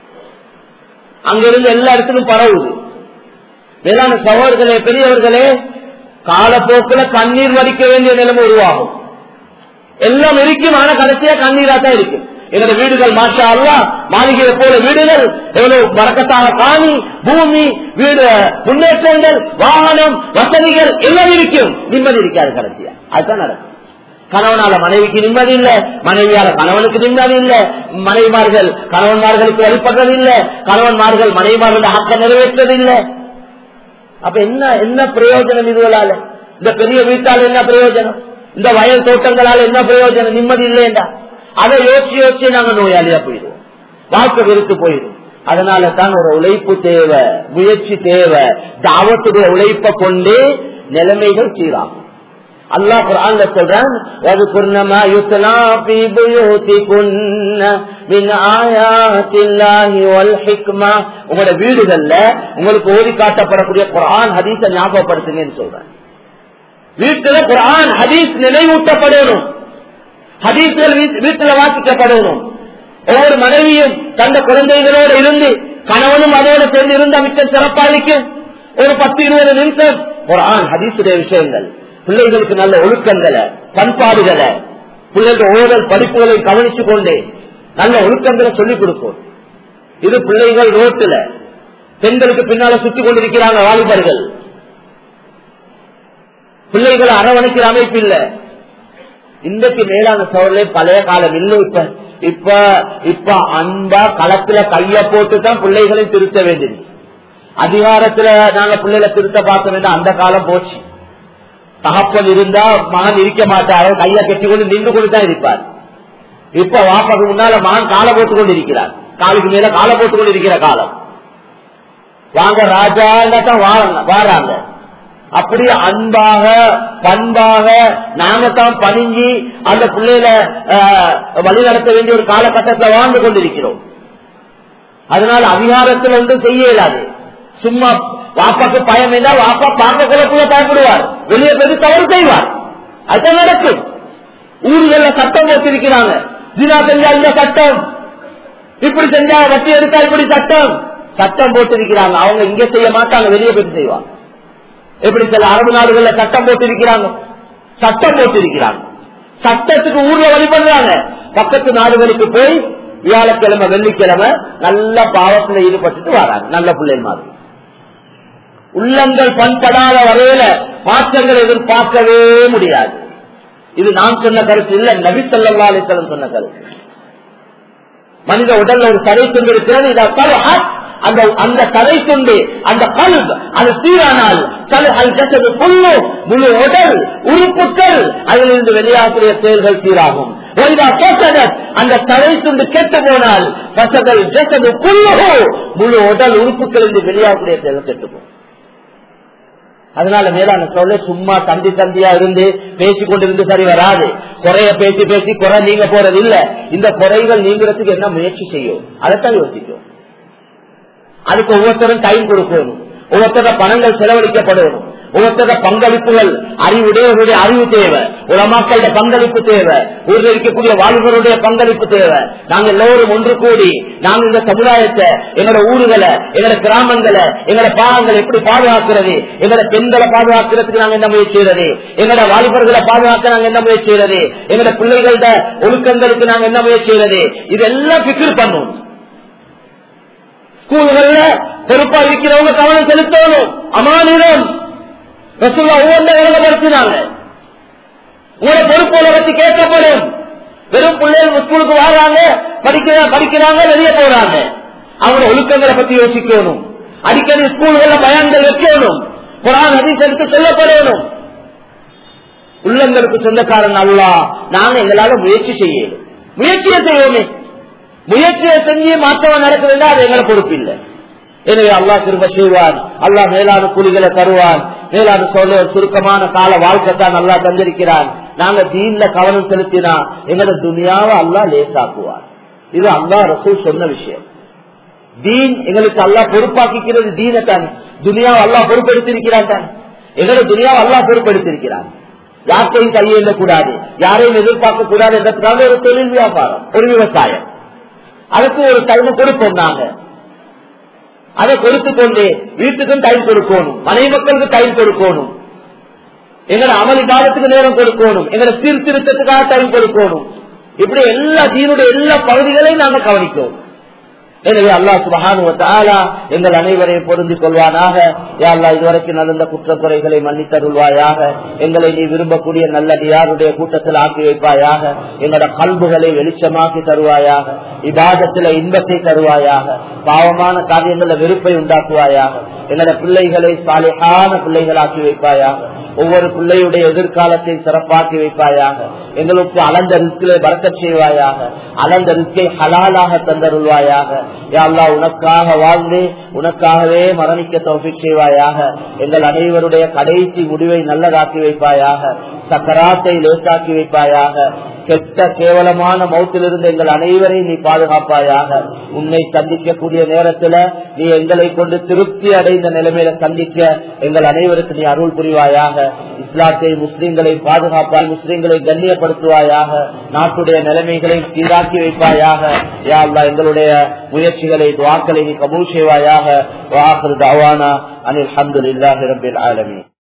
அங்கிருந்து எல்லா இடத்திலும் பரவுது. வேளாண் சகோதரர்களே, பெரியவர்களே, காலப்போக்கில் கண்ணீர் வடிக்க வேண்டிய நிலைமை உருவாகும். எல்லாம் இருக்கும், ஆனா கடைசியா கண்ணீரா தான் இருக்கு. எங்களோட வீடுகள் மாஷா அல்லாஹ் மாளிகையை போல வீடுகள், எவ்வளவு பரக்கத்தான காணி, பூமி, வீடு முன்னேற்றங்கள், வாகனம், வசதிகள் எல்லாம் இருக்கும், நிம்மதி இருக்காது கடைசியா. அதுதான் நடக்கும். கணவனால மனைவிக்கு நிம்மதி இல்ல, மனைவியால கணவனுக்கு நிம்மதி இல்ல, மனைவிமார்கள் கணவன்மார்களுக்கு வழிபடுறது இல்ல, கணவன்மார்கள் மனைவிமார்கள் ஹக்க நிறைவேற்றது இல்ல. அப்ப என்ன என்ன பிரயோஜனம் இதுவளால? இந்த பெரிய வீட்டால் என்ன பிரயோஜனம்? இந்த வயல் தோட்டங்களால என்ன பிரயோஜனம்? நிம்மதி இல்லையா? அதை யோசிச்சு யோசிச்சு நாங்க நோயாளியா போயிடுவோம், வாழ்க்கை வெறுத்து போயிடும். அதனால தான் ஒரு உழைப்பு தேவை, முயற்சி தேவை. தாவத்துடைய உழைப்பை கொண்டு நிலைமைகள் சீராகும். அல்லாஹ் குர்ஆன்ல சொல்றான், வذكرنما يتلى في بيوتكن من آيات الله والحكمة. உங்களுடைய வீடுகள்ல உங்களுக்கு ஓதி காட்டப்படக்கூடிய குர்ஆன் ஹதீஸை ஞாபகப்படுத்துங்கன்னு சொல்றான். வீட்டுல குர்ஆன் ஹதீஸ் நினைவூட்டப்படணும், ஹதீஸ்கள் வீட்டுல வாசிக்கப்படணும். ஒவ்வொரு மனைவியும் தந்த குழந்தைகளோடு இருந்து கணவனும் அதோடு சேர்ந்து இருந்த மிச்சம் சிறப்பாளிக்கும் ஒரு பத்து இருபது நிமிஷம் குர்ஆன் ஹதீஸுடைய விஷயங்கள், பிள்ளைகளுக்கு நல்ல ஒழுக்கங்களை, பண்பாடுகளை, பிள்ளைகள் ஓடல் படிப்புகளை கவனிச்சு கொண்டு நல்ல ஒழுக்கங்களை சொல்லிக் கொடுக்கும். இது பிள்ளைகள் ரோட்டுல பெண்களுக்கு பின்னால சுத்தி கொண்டிருக்கிறாங்க வாலிபர்கள், பிள்ளைகளை அரவணைக்கிற அமைப்பு இல்ல. இன்றைக்கு மேலான சோழர்களே பழைய காலம் இல்லை. இப்ப இப்ப இப்ப அன்பா களத்துல கைய போட்டுதான் பிள்ளைகளை திருத்த வேண்டியது. அதிகாரத்துல நாங்க பிள்ளைகளை திருத்த பார்க்க வேண்டாம், அந்த காலம் போச்சு. தகப்பன் இருந்தா மகன் இருக்க மாட்டார், கைய கட்டி கொண்டு நின்று கொண்டு தான் இருப்பார். இப்ப வாப்பாக்கு முன்னால மகன் காலை போட்டுக் கொண்டு இருக்கிறார், காலுக்கு மேல காலை போட்டுக் கொண்டு இருக்கிற காலம். வாங்க ராஜா தான் வாராங்க. அப்படி அன்பாக பண்பாக நாங்க தான் பணிஞ்சி அந்த பிள்ளையில வழி நடத்த வேண்டிய ஒரு காலகட்டத்தில் வாழ்ந்து கொண்டிருக்கிறோம். அதனால அதிகாரத்தில் ஒன்றும் செய்ய இயலாது. சும்மா வாப்பாக்கு பயம் என்றால் வாப்பா பார்க்க கூட பயப்படுவார், வெளியே பெரிய தவறு செய்வார். அதுதான் நடக்கும். ஊர்கள சட்டம் போட்டிருக்கிறாங்க, ஜினா செஞ்சா இந்த சட்டம், இப்படி செஞ்சா வட்டி எடுத்தா இப்படி சட்டம் சட்டம் போட்டிருக்கிறாங்க. அவங்க இங்க செய்ய மாட்டாங்க, வெளியே போய் செய்வாங்க. எப்படி சில அரபு நாடுகள்ல சட்டம் போட்டிருக்கிறாங்க, சட்டம் போட்டிருக்கிறாங்க. சட்டத்துக்கு ஊர்ல வழிபடுறாங்க. பக்கத்து நாடுகளுக்கு போய் வியாழக்கிழமை வெள்ளிக்கிழமை நல்ல பாவத்தில் ஈடுபட்டு வராங்க, நல்ல பிள்ளைகள் மாதிரி. உள்ளங்கள் பண்படாத வரையில மாற்றங்கள் எதிர்பார்க்கவே முடியாது. இது நான் சொன்ன கருத்து இல்ல, நபி ஸல்லல்லாஹு அலைஹி வஸல்லம் சொன்ன கருத்து. மனித உடல்ல ஒரு தடை கொண்டிருக்கிறது, அந்த அந்த தலை துண்டு அந்த கல்ப் அது சீரானால் முழு உடல் உறுப்புகள் அதிலிருந்து வெளியாகக்கூடிய செயல்கள் சீராகும். அந்த தலை துண்டு கெட்டு போனால் முழு உடல் உறுப்புகள் இருந்து வெளியாகக்கூடிய செயல்கள் கெட்டு போகும். அதனால மேலான சொல்ல சும்மா தந்தி தந்தியா இருந்து பேசிக்கொண்டிருந்து சரி வராது. குறைய பேசி பேசி குறை நீங்க போறது இல்ல. இந்த குறைகள் நீங்கிறதுக்கு என்ன முயற்சி செய்யும் அதைத்தான் யோசிக்கும். அதுக்கு ஒவ்வொருத்தரும் டைம் கொடுக்கணும், ஒவ்வொருத்தர பணங்கள் செலவழிக்கப்படணும், ஒவ்வொருத்தர பங்களிப்புகள் அறிவுடையவருடைய அறிவு தேவை, உலமாக்களுடைய பங்களிப்பு தேவை, ஊரில் இருக்கக்கூடிய வாழ்வருடைய பங்களிப்பு தேவை. நாங்க எல்லோரும் ஒன்று கூடி நாங்க இந்த சமுதாயத்தை எங்களோட ஊர்களை எங்களோட கிராமங்களை எங்களோட பாகங்களை எப்படி பாதுகாக்கிறது, எங்களோட பெண்களை பாதுகாக்கிறதுக்கு நாங்க என்ன முயற்சி செய்யறது, எங்களோட வாலிபர்களை பாதுகாக்க நாங்க என்ன முயற்சி செய்யறது, எங்களோட பிள்ளைகளோட ஒழுக்கங்களுக்கு நாங்க என்ன முயற்சி செய்யறது, இதெல்லாம் பிக்ர் பண்ணும். ஸ்கூல்கள்ல பொறுப்பா இருக்கிறவங்க கவனம் செலுத்தணும். அமானிடம் ஒவ்வொன்றை விளங்கப்படுத்தினாங்க. உங்களோட பொறுப்புகளை பற்றி கேட்கப்படும். வெறும் பிள்ளைகள் ஸ்கூலுக்கு வராங்க, படிக்கிறாங்க, வெளியே போறாங்க. அவங்க ஒழுக்கங்களை பத்தி யோசிக்கணும். அடிக்கடி ஸ்கூல்கள பயான்கள் வைக்கணும். குர்ஆன் ஹதீஸ் எடுத்து சொல்லப்படணும். உள்ளங்களுக்கு சொந்தக்காரன் அல்லாஹ். நாங்க எங்களால முயற்சி செய்யணும், முயற்சியை செய்வோமே. முயற்சியை செஞ்சு மாற்றவன் நடக்குதுன்னா அது எங்களை பொறுப்பு இல்லை. எனவே அல்லாஹ் திரும்ப செய்வான். அல்லாஹ் மேலான கூலிகளை தருவான். மேலான சொல்ல ஒரு சுருக்கமான கால வாழ்க்கை தான் அல்லா தந்திருக்கிறான். நாங்க தீன்ல கவனம் செலுத்தினா எங்களோட துனியாவை அல்லாஹ் லேசாக்குவான். இது அல்லாஹ் ரசூல் சொன்ன விஷயம். தீன் எங்களுக்கு அல்லாஹ் பொறுப்பாக்கிறது தீனை தான். துனியாவை அல்லாஹ் பொறுப்பெடுத்திருக்கிறான் தான். எங்களோட துனியாவை அல்லாஹ் பொறுப்பெடுத்திருக்கிறான். யார்த்தையும் கையெழுந்த கூடாது, யாரையும் எதிர்பார்க்க கூடாது என்றதுக்காக ஒரு தொழில் வியாபாரம், ஒரு விவசாயம். அதுக்கு ஒரு டைம் கொடுப்போம். நாங்க அதை கொடுத்து கொண்டு வீட்டுக்கும் டைம் கொடுக்கணும், மனை மக்களுக்கு டைம் கொடுக்கணும், எங்களை அமளி காலத்துக்கு நேரம் கொடுக்கணும், எங்களை சீர்திருத்தத்துக்காக டைம் கொடுக்கணும். இப்படி எல்லா தீனுடைய எல்லா பகுதிகளையும் நாங்கள் கவனிக்கிறோம். எனவே அல்லாஹ் சுப்ஹானஹு வ தஆலா எங்கள் அனைவரையும் பொருந்திக் கொள்வானாக. யா அல்லாஹ் இதுவரைக்கும் நடந்த குற்றக்குறைகளை மன்னித்தருள்வாயாக. எங்களை நீ விரும்பக்கூடிய நல்லடியாருடைய கூட்டத்தில் ஆக்கி வைப்பாயாக. எங்களோட கல்புகளை வெளிச்சமாக்கி தருவாயாக. இபாதத்தில் இன்பத்தை தருவாயாக. பாவமான காரியங்கள வெறுப்பை உண்டாக்குவாயாக. எங்களோட பிள்ளைகளை சாலிஹான பிள்ளைகளாக்கி வைப்பாயாக. ஒவ்வொரு பிள்ளையுடைய எதிர்காலத்தை சிறப்பாக்கி வைப்பாயாக. எங்களுக்கு அலந்த ரிஸ்கிலே பரக்கத் செய்வாயாக. அலந்த ரிஸ்கை ஹலாலாக தந்தருள்வாயாக. யா அல்லாஹ் உனக்காக வாழ்ந்து உனக்காகவே மரணிக்க தௌஃபீக் செய்வாயாக. எங்கள் அனைவருடைய கடைசி முடிவை நல்லதாக்கி வைப்பாயாக. சக்கராத்தை லேசாக்கி வைப்பாயாக. கெட்ட கேவலமான மௌத்திலிருந்து எங்கள் அனைவரையும் நீ பாதுகாப்பாயாக. உன்னை சந்திக்கக்கூடிய நேரத்துல நீ எங்களை கொண்டு திருப்தி அடைந்த நிலைமையில சந்திக்க எங்கள் அனைவருக்கு நீ அருள் புரிவாயாக. இஸ்லாத்தை முஸ்லிம்களை பாதுகாப்பாய், முஸ்லிம்களை கண்ணியப்படுத்துவாயாக. நாட்டுடைய நிலைமைகளை சீராக்கி வைப்பாயாக. யா அல்லாஹ் எங்களுடைய முயற்சிகளை துஆக்களை நீ கபூல் செய்வாயாக. வ ஆகிரு தஅவானா அனில் ஹம்துலில்லாஹி ரப்பில் ஆலமீன்.